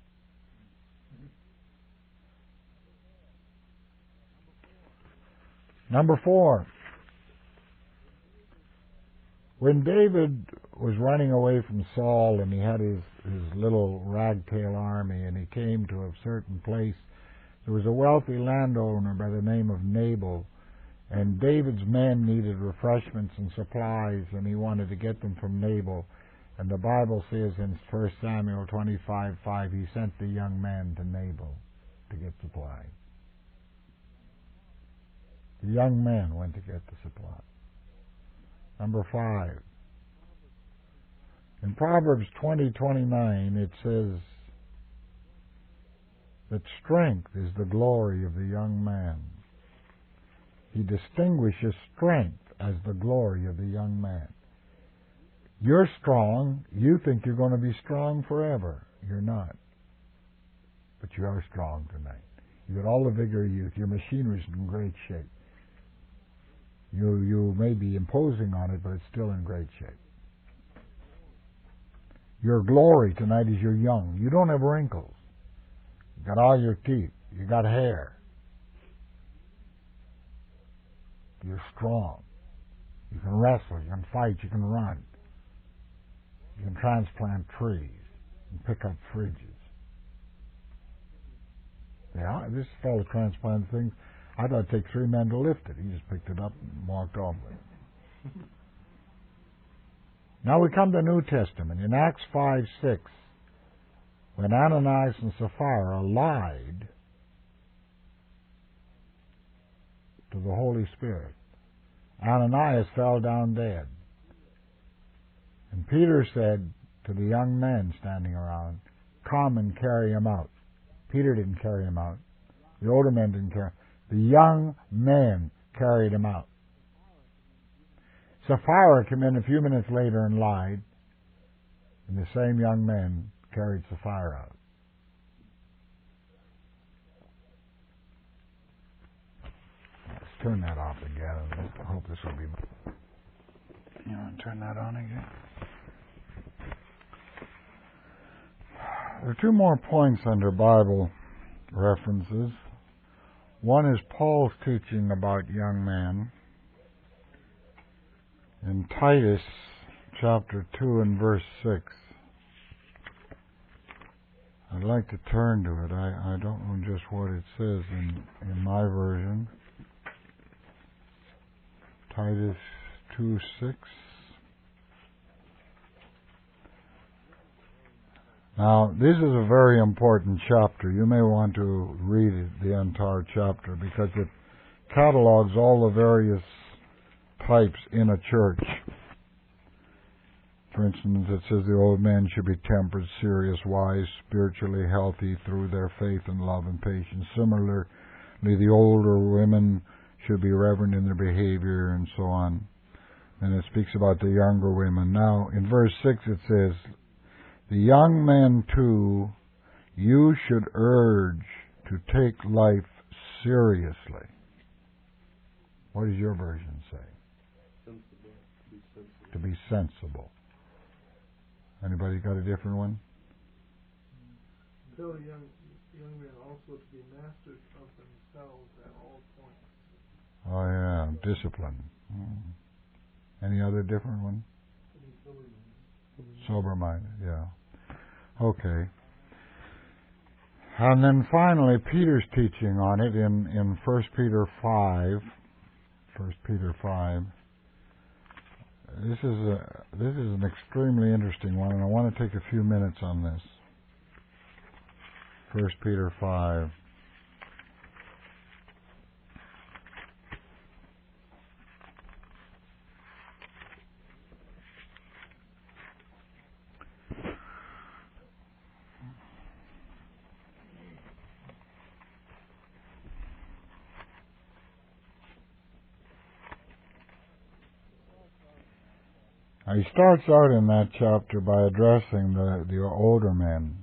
Number 4. When David was running away from Saul, and he had his little ragtail army, and he came to a certain place. There was a wealthy landowner by the name of Nabal, and David's men needed refreshments and supplies, and he wanted to get them from Nabal. And the Bible says in 1 Samuel 25:5, he sent the young man to Nabal to get supplies. The young man went to get the supply. Number 5. In Proverbs 20:29, it says that strength is the glory of the young man. He distinguishes strength as the glory of the young man. You're strong. You think you're going to be strong forever. You're not. But you are strong tonight. You got all the vigor of youth. Your machinery's in great shape. You may be imposing on it, but it's still in great shape. Your glory tonight is you're young. You don't have wrinkles. You got all your teeth. You got hair. You're strong. You can wrestle. You can fight. You can run. You can transplant trees and pick up fridges. Yeah, this fellow transplanted things. I thought it'd take 3 men to lift it. He just picked it up and walked off with it. Now we come to the New Testament. In Acts 5:6, when Ananias and Sapphira lied to the Holy Spirit, Ananias fell down dead. And Peter said to the young men standing around, "Come and carry him out." Peter didn't carry him out. The older men didn't carry him. The young men carried him out. Sapphira came in a few minutes later and lied, and the same young men carried Sapphira out. Let's turn that off again. I hope this will be... You want to turn that on again? There are 2 more points under Bible references. One is Paul's teaching about young men. In Titus chapter 2 and verse 6. I'd like to turn to it. I don't know just what it says in my version. Titus 2:6. Now, this is a very important chapter. You may want to read it, the entire chapter, because it catalogs all the various types in a church. For instance, it says the old men should be temperate, serious, wise, spiritually healthy through their faith and love and patience. Similarly, the older women should be reverent in their behavior and so on. And it speaks about the younger women. Now, in verse 6 it says, "The young men too, you should urge to take life seriously." What does your version say? Sensible. To be sensible. To be sensible. Anybody got a different one? Tell young men also to be masters of themselves at all points. Oh yeah, discipline. Any other different one? Sober-minded, yeah. Okay. And then finally, Peter's teaching on it in 1 Peter 5. 1 Peter 5. This is an extremely interesting one, and I want to take a few minutes on this. 1 Peter 5. He starts out in that chapter by addressing the older men.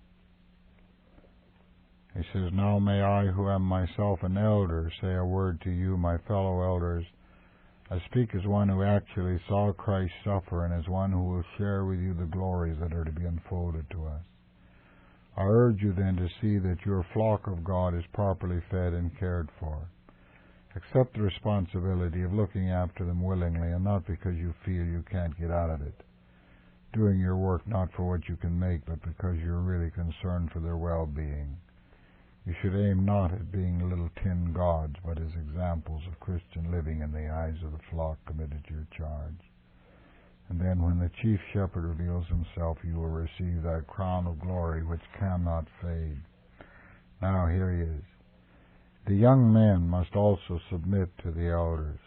He says, "Now may I, who am myself an elder, say a word to you, my fellow elders. I speak as one who actually saw Christ suffer and as one who will share with you the glories that are to be unfolded to us. I urge you then to see that your flock of God is properly fed and cared for. Accept the responsibility of looking after them willingly and not because you feel you can't get out of it. doing your work not for what you can make, but because you're really concerned for their well-being. You should aim not at being little tin gods, but as examples of Christian living in the eyes of the flock committed to your charge. And then when the chief shepherd reveals himself, you will receive that crown of glory which cannot fade. Now here he is. The young men must also submit to the elders,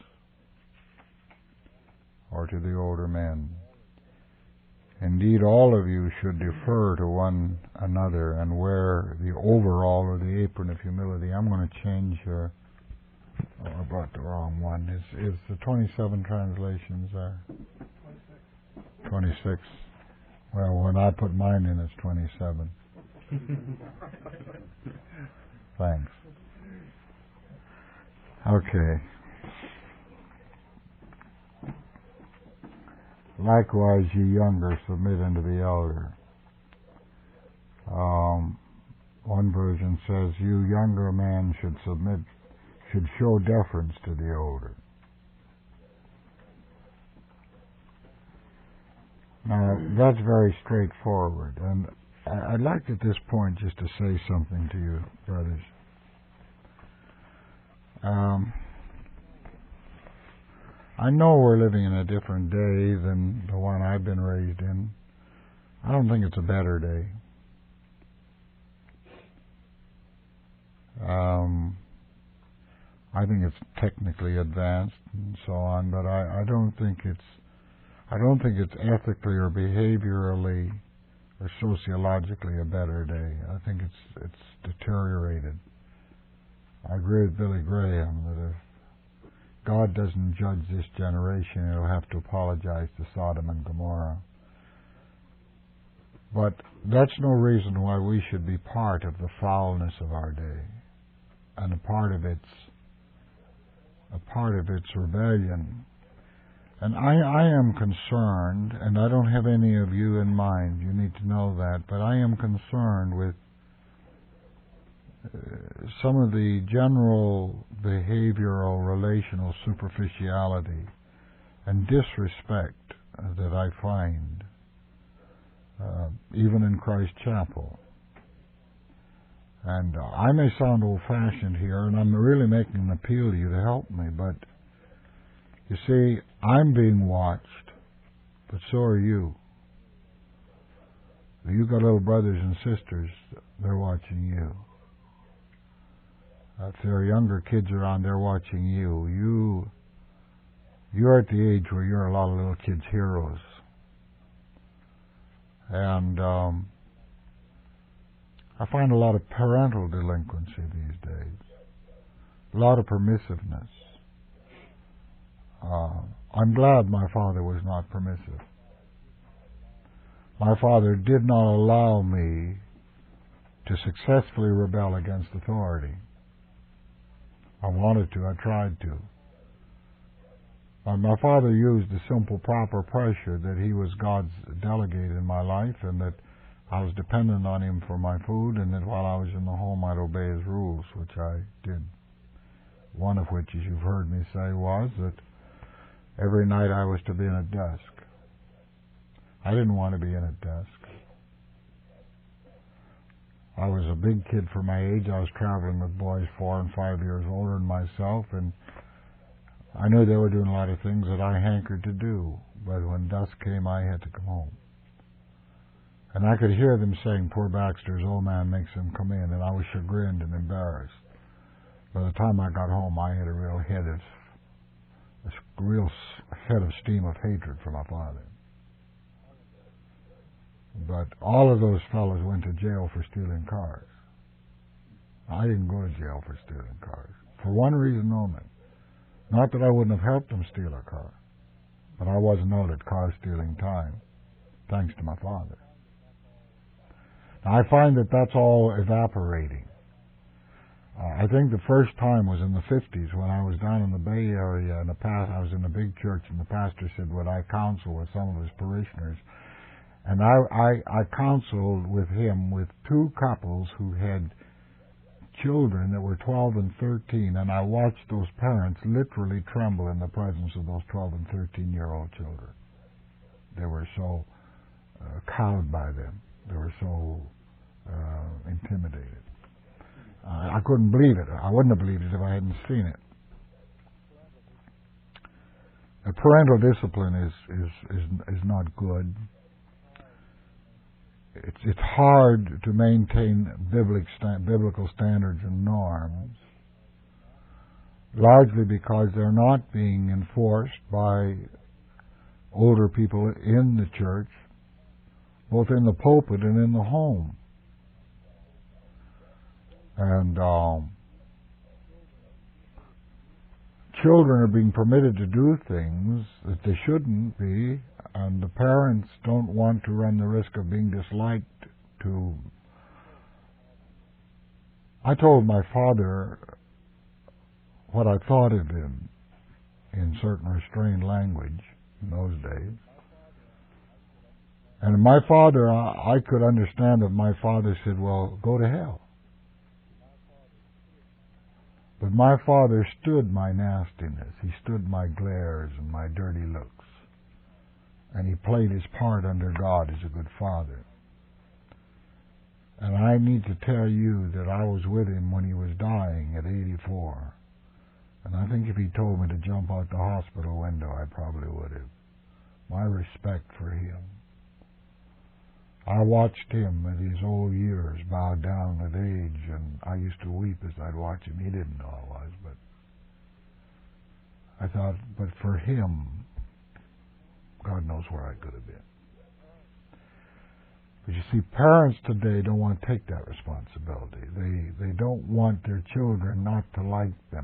or to the older men. Indeed, all of you should defer to one another and wear the overall or the apron of humility. I'm going to change here. Oh, I brought the wrong one. Is the 27 translations there? 26. Well, when I put mine in, it's 27. Thanks. Okay. Likewise, ye younger, submit unto the elder. One version says, you younger man should show deference to the older. Now, that's very straightforward, and I'd like at this point just to say something to you, brothers. I know we're living in a different day than the one I've been raised in. I don't think it's a better day. I think it's technically advanced and so on, but I don't think it's ethically or behaviorally or sociologically a better day. I think it's deteriorated. I agree with Billy Graham that if God doesn't judge this generation, He'll have to apologize to Sodom and Gomorrah. But that's no reason why we should be part of the foulness of our day and a part of its rebellion. And I am concerned, and I don't have any of you in mind, you need to know that, but I am concerned with some of the general behavioral, relational superficiality and disrespect that I find even in Christ Chapel. And I may sound old-fashioned here, and I'm really making an appeal to you to help me, but you see, I'm being watched, but so are you. You've got little brothers and sisters, they're watching you. If there are younger kids around, they're watching you. You're at the age where you're a lot of little kids' heroes. And I find a lot of parental delinquency these days. A lot of permissiveness. I'm glad my father was not permissive. My father did not allow me to successfully rebel against authority. I wanted to, I tried to. My father used the simple, proper pressure that he was God's delegate in my life and that I was dependent on him for my food and that while I was in the home I'd obey his rules, which I did. One of which, as you've heard me say, was that every night I was to be in at dusk. I didn't want to be in at dusk. I was a big kid for my age. I was traveling with boys 4 and 5 years older than myself, and I knew they were doing a lot of things that I hankered to do. But when dusk came, I had to come home. And I could hear them saying, poor Baxter's old man makes him come in, and I was chagrined and embarrassed. By the time I got home, I had a real head of steam of hatred for my father. But all of those fellows went to jail for stealing cars. I didn't go to jail for stealing cars. For one reason only. Not that I wouldn't have helped them steal a car, but I wasn't out at car stealing time, thanks to my father. Now, I find that that's all evaporating. I think the first time was in the 50s when I was down in the Bay Area and I was in a big church and the pastor said, would I counsel with some of his parishioners? And I counseled with him with 2 couples who had children that were 12 and 13, and I watched those parents literally tremble in the presence of those 12 and 13-year-old children. They were so cowed by them. They were so intimidated. I couldn't believe it. I wouldn't have believed it if I hadn't seen it. Parental discipline is not good. It's hard to maintain biblical standards and norms, largely because they're not being enforced by older people in the church, both in the pulpit and in the home. And children are being permitted to do things that they shouldn't be, and the parents don't want to run the risk of being disliked to. I told my father what I thought of him in certain restrained language in those days. And my father, I could understand if my father said, well, go to hell. But my father stood my nastiness. He stood my glares and my dirty looks. And he played his part under God as a good father. And I need to tell you that I was with him when he was dying at 84. And I think if he told me to jump out the hospital window, I probably would have. My respect for him. I watched him at his old years bow down with age, and I used to weep as I'd watch him. He didn't know I was, but I thought, but for him, God knows where I could have been. But you see, parents today don't want to take that responsibility. They don't want their children not to like them.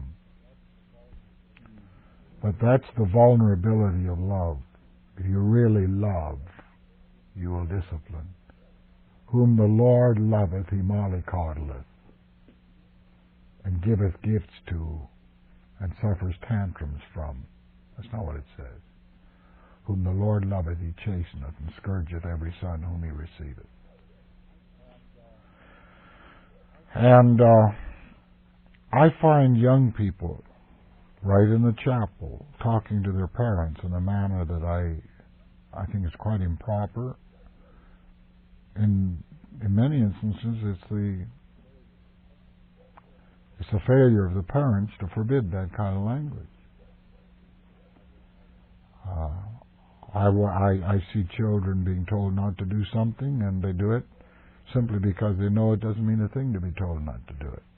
But that's the vulnerability of love. If you really love, you will discipline. Whom the Lord loveth, he mollycoddleth, and giveth gifts to, and suffers tantrums from. That's not what it says. Whom the Lord loveth, he chasteneth, and scourgeth every son whom he receiveth. And I find young people right in the chapel talking to their parents in a manner that I think is quite improper. In many instances, it's a failure of the parents to forbid that kind of language. I see children being told not to do something, and they do it simply because they know it doesn't mean a thing to be told not to do it.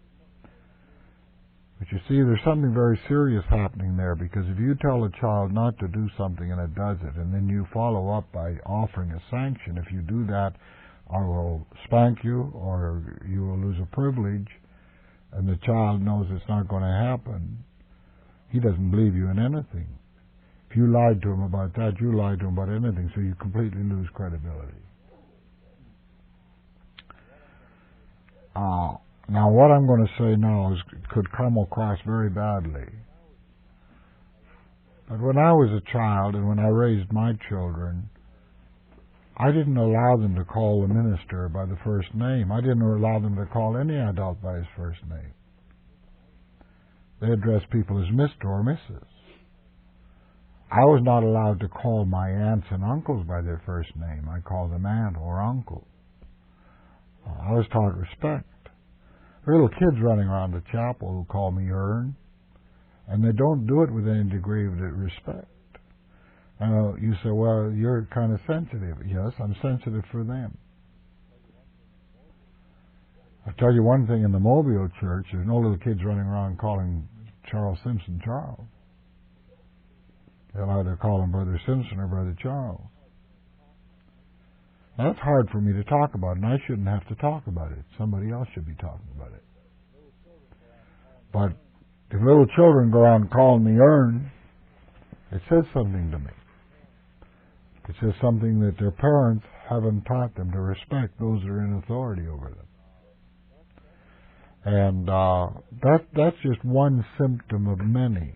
But you see, there's something very serious happening there, because if you tell a child not to do something and it does it, and then you follow up by offering a sanction, if you do that, I will spank you, or you will lose a privilege, and the child knows it's not going to happen, he doesn't believe you in anything. If you lied to him about that, you lied to him about anything, so you completely lose credibility. Now, what I'm going to say now could come across very badly. But when I was a child and when I raised my children, I didn't allow them to call the minister by the first name. I didn't allow them to call any adult by his first name. They addressed people as Mr. or Mrs. I was not allowed to call my aunts and uncles by their first name. I called them aunt or uncle. I was taught respect. There are little kids running around the chapel who call me Ern, and they don't do it with any degree of respect. You say, well, you're kind of sensitive. Yes, I'm sensitive for them. I'll tell you one thing, in the Mobile church, there's no little kids running around calling Charles Simpson Charles. They'll either call him Brother Simpson or Brother Charles. Now, that's hard for me to talk about, and I shouldn't have to talk about it. Somebody else should be talking about it. But if little children go around calling me Ern, it says something to me. It says something that their parents haven't taught them to respect those that are in authority over them. And that's just one symptom of many.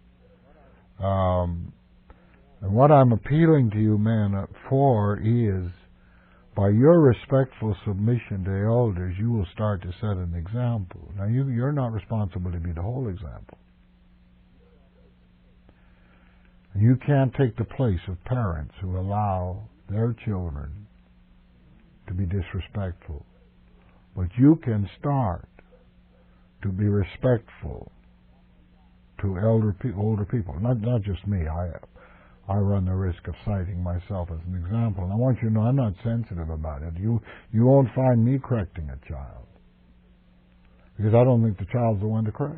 And what I'm appealing to you, men, for is, by your respectful submission to the elders, you will start to set an example. Now, you're not responsible to be the whole example. You can't take the place of parents who allow their children to be disrespectful. But you can start to be respectful to older people. Not just me. I run the risk of citing myself as an example. And I want you to know I'm not sensitive about it. You won't find me correcting a child. Because I don't think the child's the one to correct.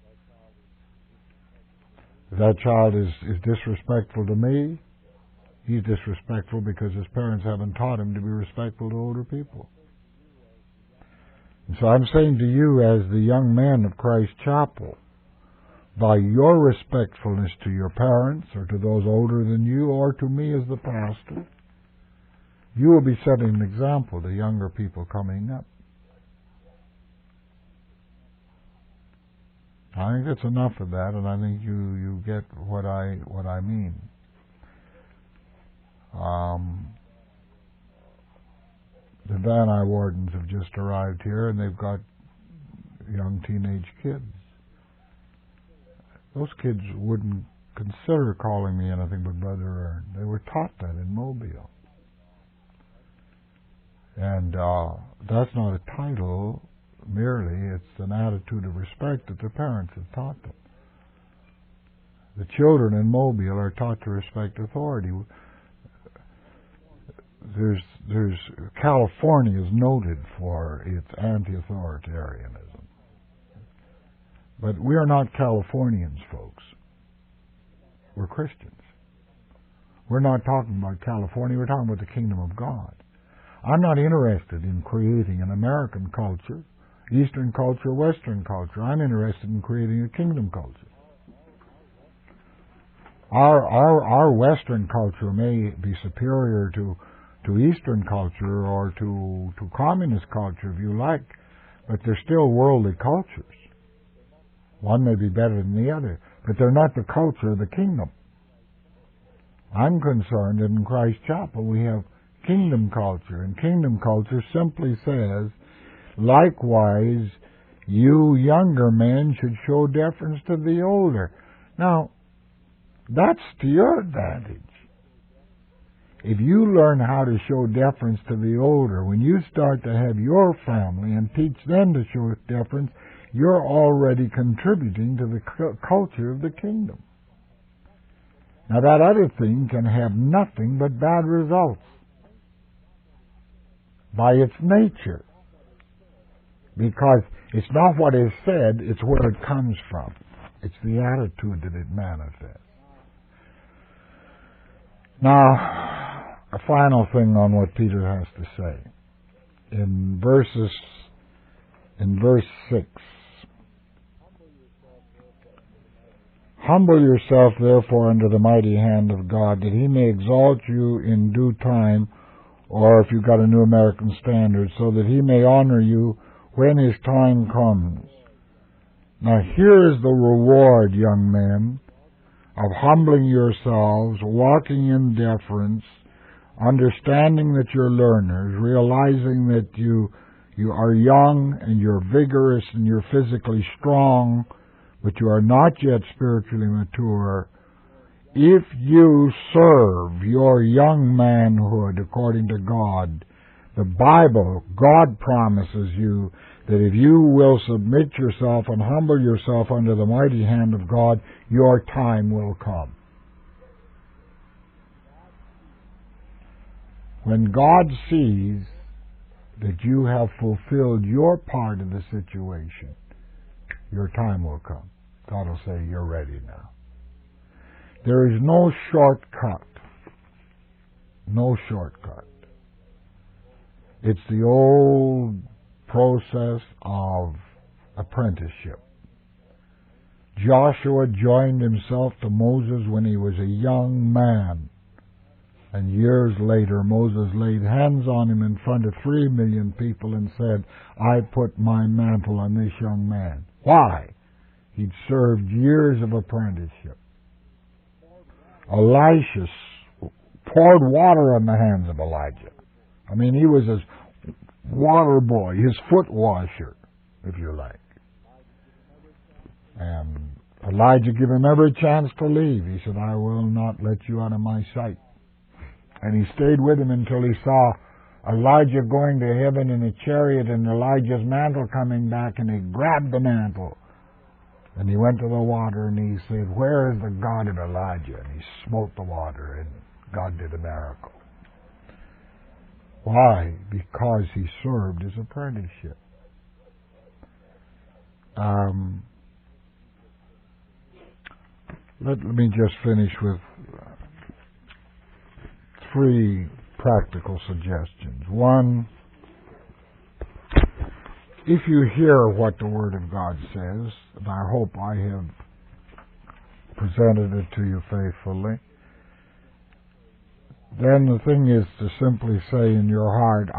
If that child is disrespectful to me, he's disrespectful because his parents haven't taught him to be respectful to older people. And so I'm saying to you as the young man of Christ Chapel, by your respectfulness to your parents or to those older than you or to me as the pastor, you will be setting an example to younger people coming up. I think that's enough of that, and I think you get what I mean. The Van Nuys Wardens have just arrived here, and they've got young teenage kids. Those kids wouldn't consider calling me anything but Brother Ern. They were taught that in Mobile. And that's not a title merely, it's an attitude of respect that their parents have taught them. The children in Mobile are taught to respect authority. There's California is noted for its anti-authoritarianism. But we are not Californians, folks. We're Christians. We're not talking about California, we're talking about the kingdom of God. I'm not interested in creating an American culture, Eastern culture, Western culture. I'm interested in creating a kingdom culture. Our Western culture may be superior to Eastern culture or to communist culture, if you like, but they're still worldly cultures. One may be better than the other, but they're not the culture of the kingdom. I'm concerned that in Christ Chapel we have kingdom culture, and kingdom culture simply says, likewise, you younger men should show deference to the older. Now, that's to your advantage. If you learn how to show deference to the older, when you start to have your family and teach them to show deference, you're already contributing to the culture of the kingdom. Now, that other thing can have nothing but bad results by its nature. Because it's not what is said, it's where it comes from. It's the attitude that it manifests. Now, a final thing on what Peter has to say. In verse 6, humble yourself therefore under the mighty hand of God, that he may exalt you in due time, or if you've got a New American Standard, so that he may honor you when his time comes. Now here is the reward, young men, of humbling yourselves, walking in deference, understanding that you're learners, realizing that you are young and you're vigorous and you're physically strong, but you are not yet spiritually mature. If you serve your young manhood according to God, the Bible, God promises you that if you will submit yourself and humble yourself under the mighty hand of God, your time will come. When God sees that you have fulfilled your part of the situation, your time will come. God will say, you're ready now. There is no shortcut. No shortcut. It's the old process of apprenticeship. Joshua joined himself to Moses when he was a young man. And years later, Moses laid hands on him in front of 3 million people and said, I put my mantle on this young man. Why? He'd served years of apprenticeship. Elisha poured water on the hands of Elijah. I mean, he was his water boy, his foot washer, if you like. And Elijah gave him every chance to leave. He said, I will not let you out of my sight. And he stayed with him until he saw Elijah going to heaven in a chariot and Elijah's mantle coming back, and he grabbed the mantle. And he went to the water and he said, where is the God of Elijah? And he smote the water and God did a miracle. Why? Because he served his apprenticeship. Let me just finish with 3 practical suggestions. 1, if you hear what the Word of God says, and I hope I have presented it to you faithfully, then the thing is to simply say in your heart,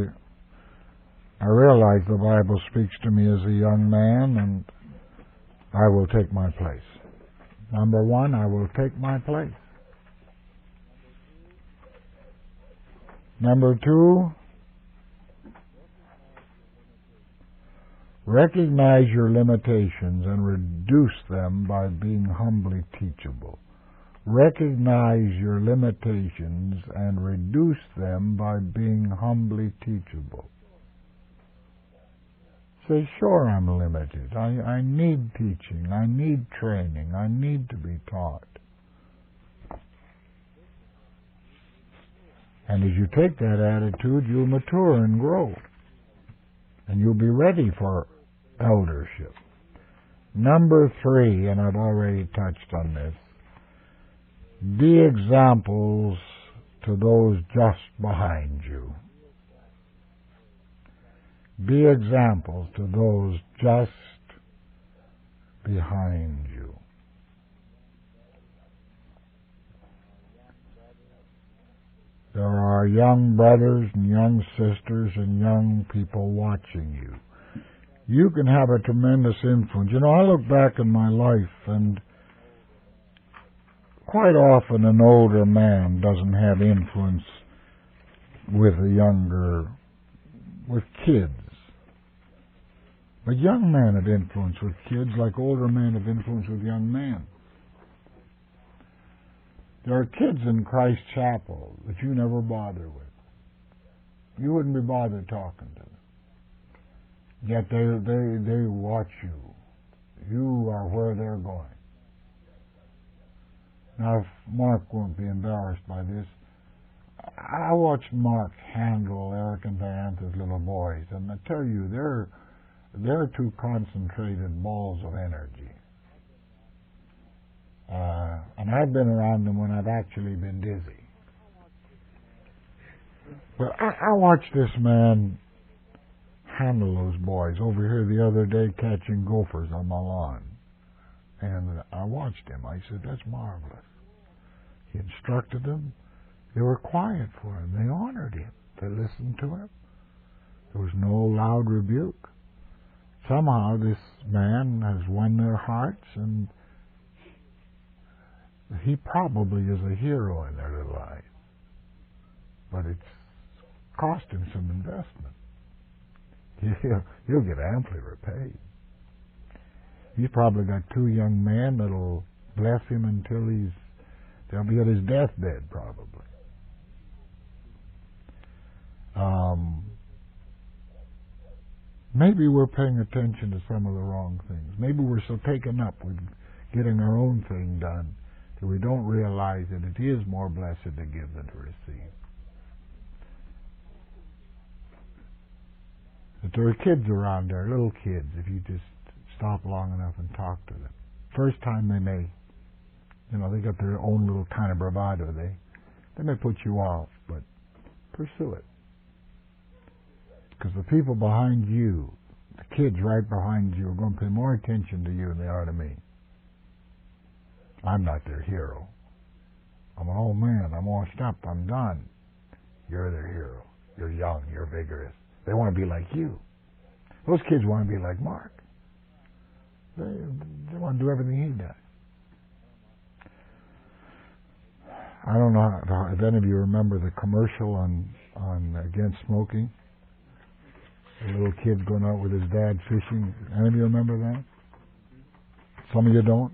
I realize the Bible speaks to me as a young man, and I will take my place. Number 1, I will take my place. Number 2, recognize your limitations and reduce them by being humbly teachable. Recognize your limitations and reduce them by being humbly teachable. Say, sure, I'm limited. I need teaching. I need training. I need to be taught. And as you take that attitude, you'll mature and grow. And you'll be ready for eldership. Number 3, and I've already touched on this, be examples to those just behind you. Be examples to those just behind you. There are young brothers and young sisters and young people watching you. You can have a tremendous influence. You know, I look back in my life, and quite often an older man doesn't have influence with with kids. But young men have influence with kids like older men have influence with young men. There are kids in Christ Chapel that you never bother with. You wouldn't be bothered talking to them. Yet they watch you. You are where they're going. Now, if Mark won't be embarrassed by this, I watched Mark handle Eric and Diantha's little boys, and I tell you, they're 2 concentrated balls of energy. And I've been around them when I've actually been dizzy. But I watched this man handle those boys over here the other day catching gophers on my lawn. And I watched him. I said, that's marvelous. He instructed them. They were quiet for him. They honored him. They listened to him. There was no loud rebuke. Somehow this man has won their hearts, and he probably is a hero in their life. But it's cost him some investment. He'll get amply repaid. He's probably got 2 young men that'll bless him until they'll be at his deathbed, probably. Maybe we're paying attention to some of the wrong things. Maybe we're so taken up with getting our own thing done that we don't realize that it is more blessed to give than to receive. But there are kids around there, little kids, if you just stop long enough and talk to them. First time they may, they got their own little kind of bravado. They may put you off, but pursue it. Because the people behind you, the kids right behind you, are going to pay more attention to you than they are to me. I'm not their hero. I'm an old man. I'm washed up. I'm done. You're their hero. You're young. You're vigorous. They want to be like you. Those kids want to be like Mark. They want to do everything he does. I don't know if any of you remember the commercial on against smoking. The little kid going out with his dad fishing. Any of you remember that? Some of you don't.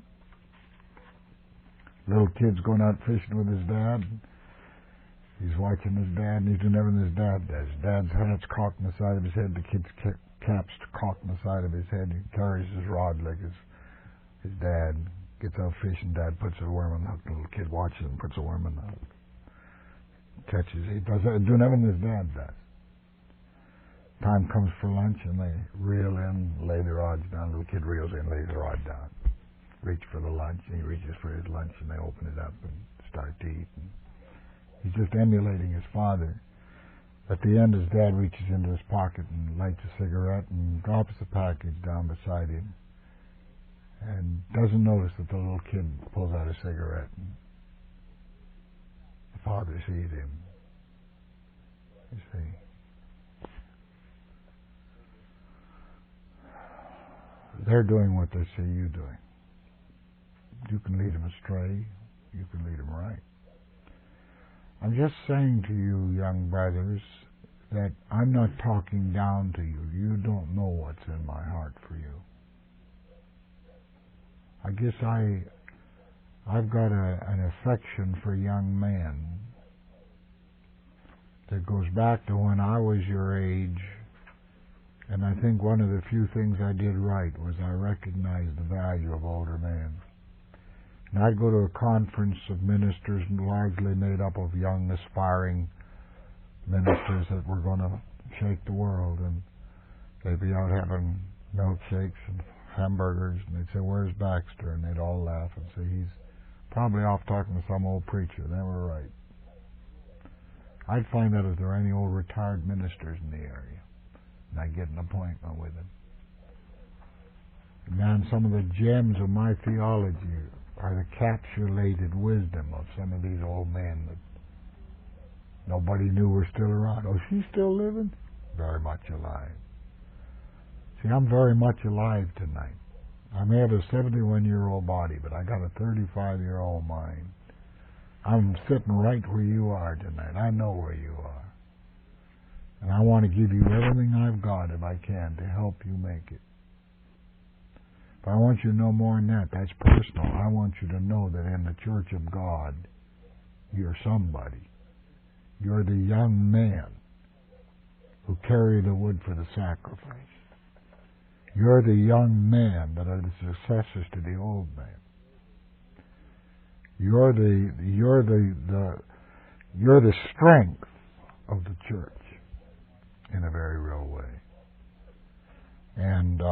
Little kid's going out fishing with his dad. He's watching his dad, and he's doing everything his dad does. His dad's hat's cocked on the side of his head. The kid's cap's cocked on the side of his head. He carries his rod like his dad. Gets out fishing. Dad puts a worm on the hook. The little kid watches and puts a worm on the hook. Catches. He does doing everything his dad does. Time comes for lunch, and they reel in, lay the rods down. The little kid reels in, lays the rod down. Reach for the lunch, and he reaches for his lunch, and they open it up and start to eat. And he's just emulating his father. At the end, his dad reaches into his pocket and lights a cigarette and drops the package down beside him and doesn't notice that the little kid pulls out a cigarette. And the father sees him. You see. They're doing what they see you doing. You can lead them astray. You can lead them right. I'm just saying to you, young brothers, that I'm not talking down to you. You don't know what's in my heart for you. I guess I've got an affection for young men that goes back to when I was your age, and I think one of the few things I did right was I recognized the value of older men. And I'd go to a conference of ministers largely made up of young, aspiring ministers that were going to shake the world, and they'd be out having milkshakes and hamburgers, and they'd say, "Where's Baxter?" And they'd all laugh and say, "He's probably off talking to some old preacher." They were right. I'd find out if there are any old retired ministers in the area, and I'd get an appointment with them. Man, some of the gems of my theology are the capsulated wisdom of some of these old men that nobody knew were still around. Oh, she's still living? Very much alive. See, I'm very much alive tonight. I may have a 71-year-old body, but I got a 35-year-old mind. I'm sitting right where you are tonight. I know where you are. And I want to give you everything I've got, if I can, to help you make it. But I want you to know more than that. That's personal. I want you to know that in the Church of God, you're somebody. You're the young man who carry the wood for the sacrifice. You're the young man that are the successors to the old man. You're the strength of the church in a very real way. And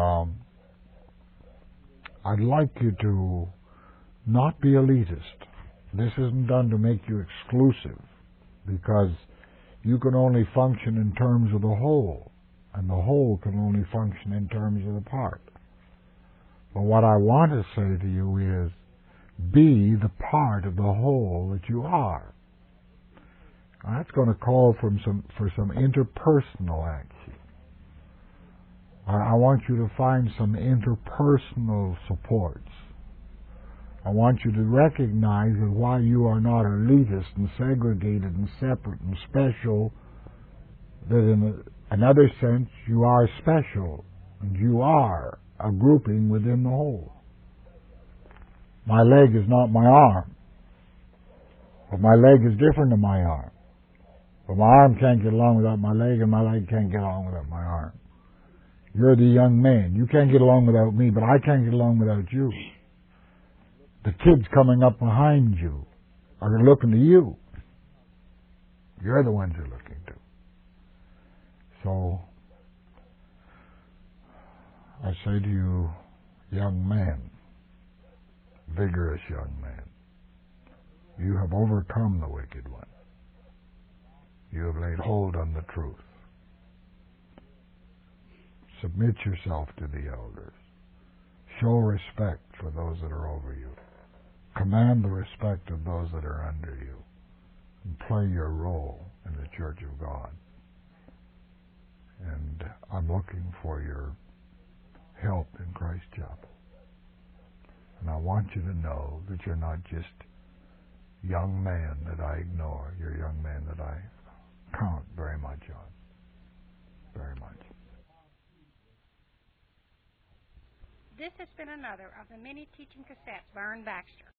I'd like you to not be elitist. This isn't done to make you exclusive, because you can only function in terms of the whole, and the whole can only function in terms of the part. But what I want to say to you is, be the part of the whole that you are. Now, that's going to call for some interpersonal action. I want you to find some interpersonal supports. I want you to recognize that while you are not elitist and segregated and separate and special, that in another sense you are special, and you are a grouping within the whole. My leg is not my arm, but my leg is different than my arm. But my arm can't get along without my leg, and my leg can't get along without my arm. You're the young man. You can't get along without me, but I can't get along without you. The kids coming up behind you are looking to you. You're the ones they're looking to. So, I say to you, young man, vigorous young man, you have overcome the wicked one. You have laid hold on the truth. Submit yourself to the elders. Show respect for those that are over you. Command the respect of those that are under you. And play your role in the Church of God. And I'm looking for your help in Christ Chapel. And I want you to know that you're not just young man that I ignore. You're a young man that I count very much on. Very much. This has been another of the many teaching cassettes by Ern Baxter.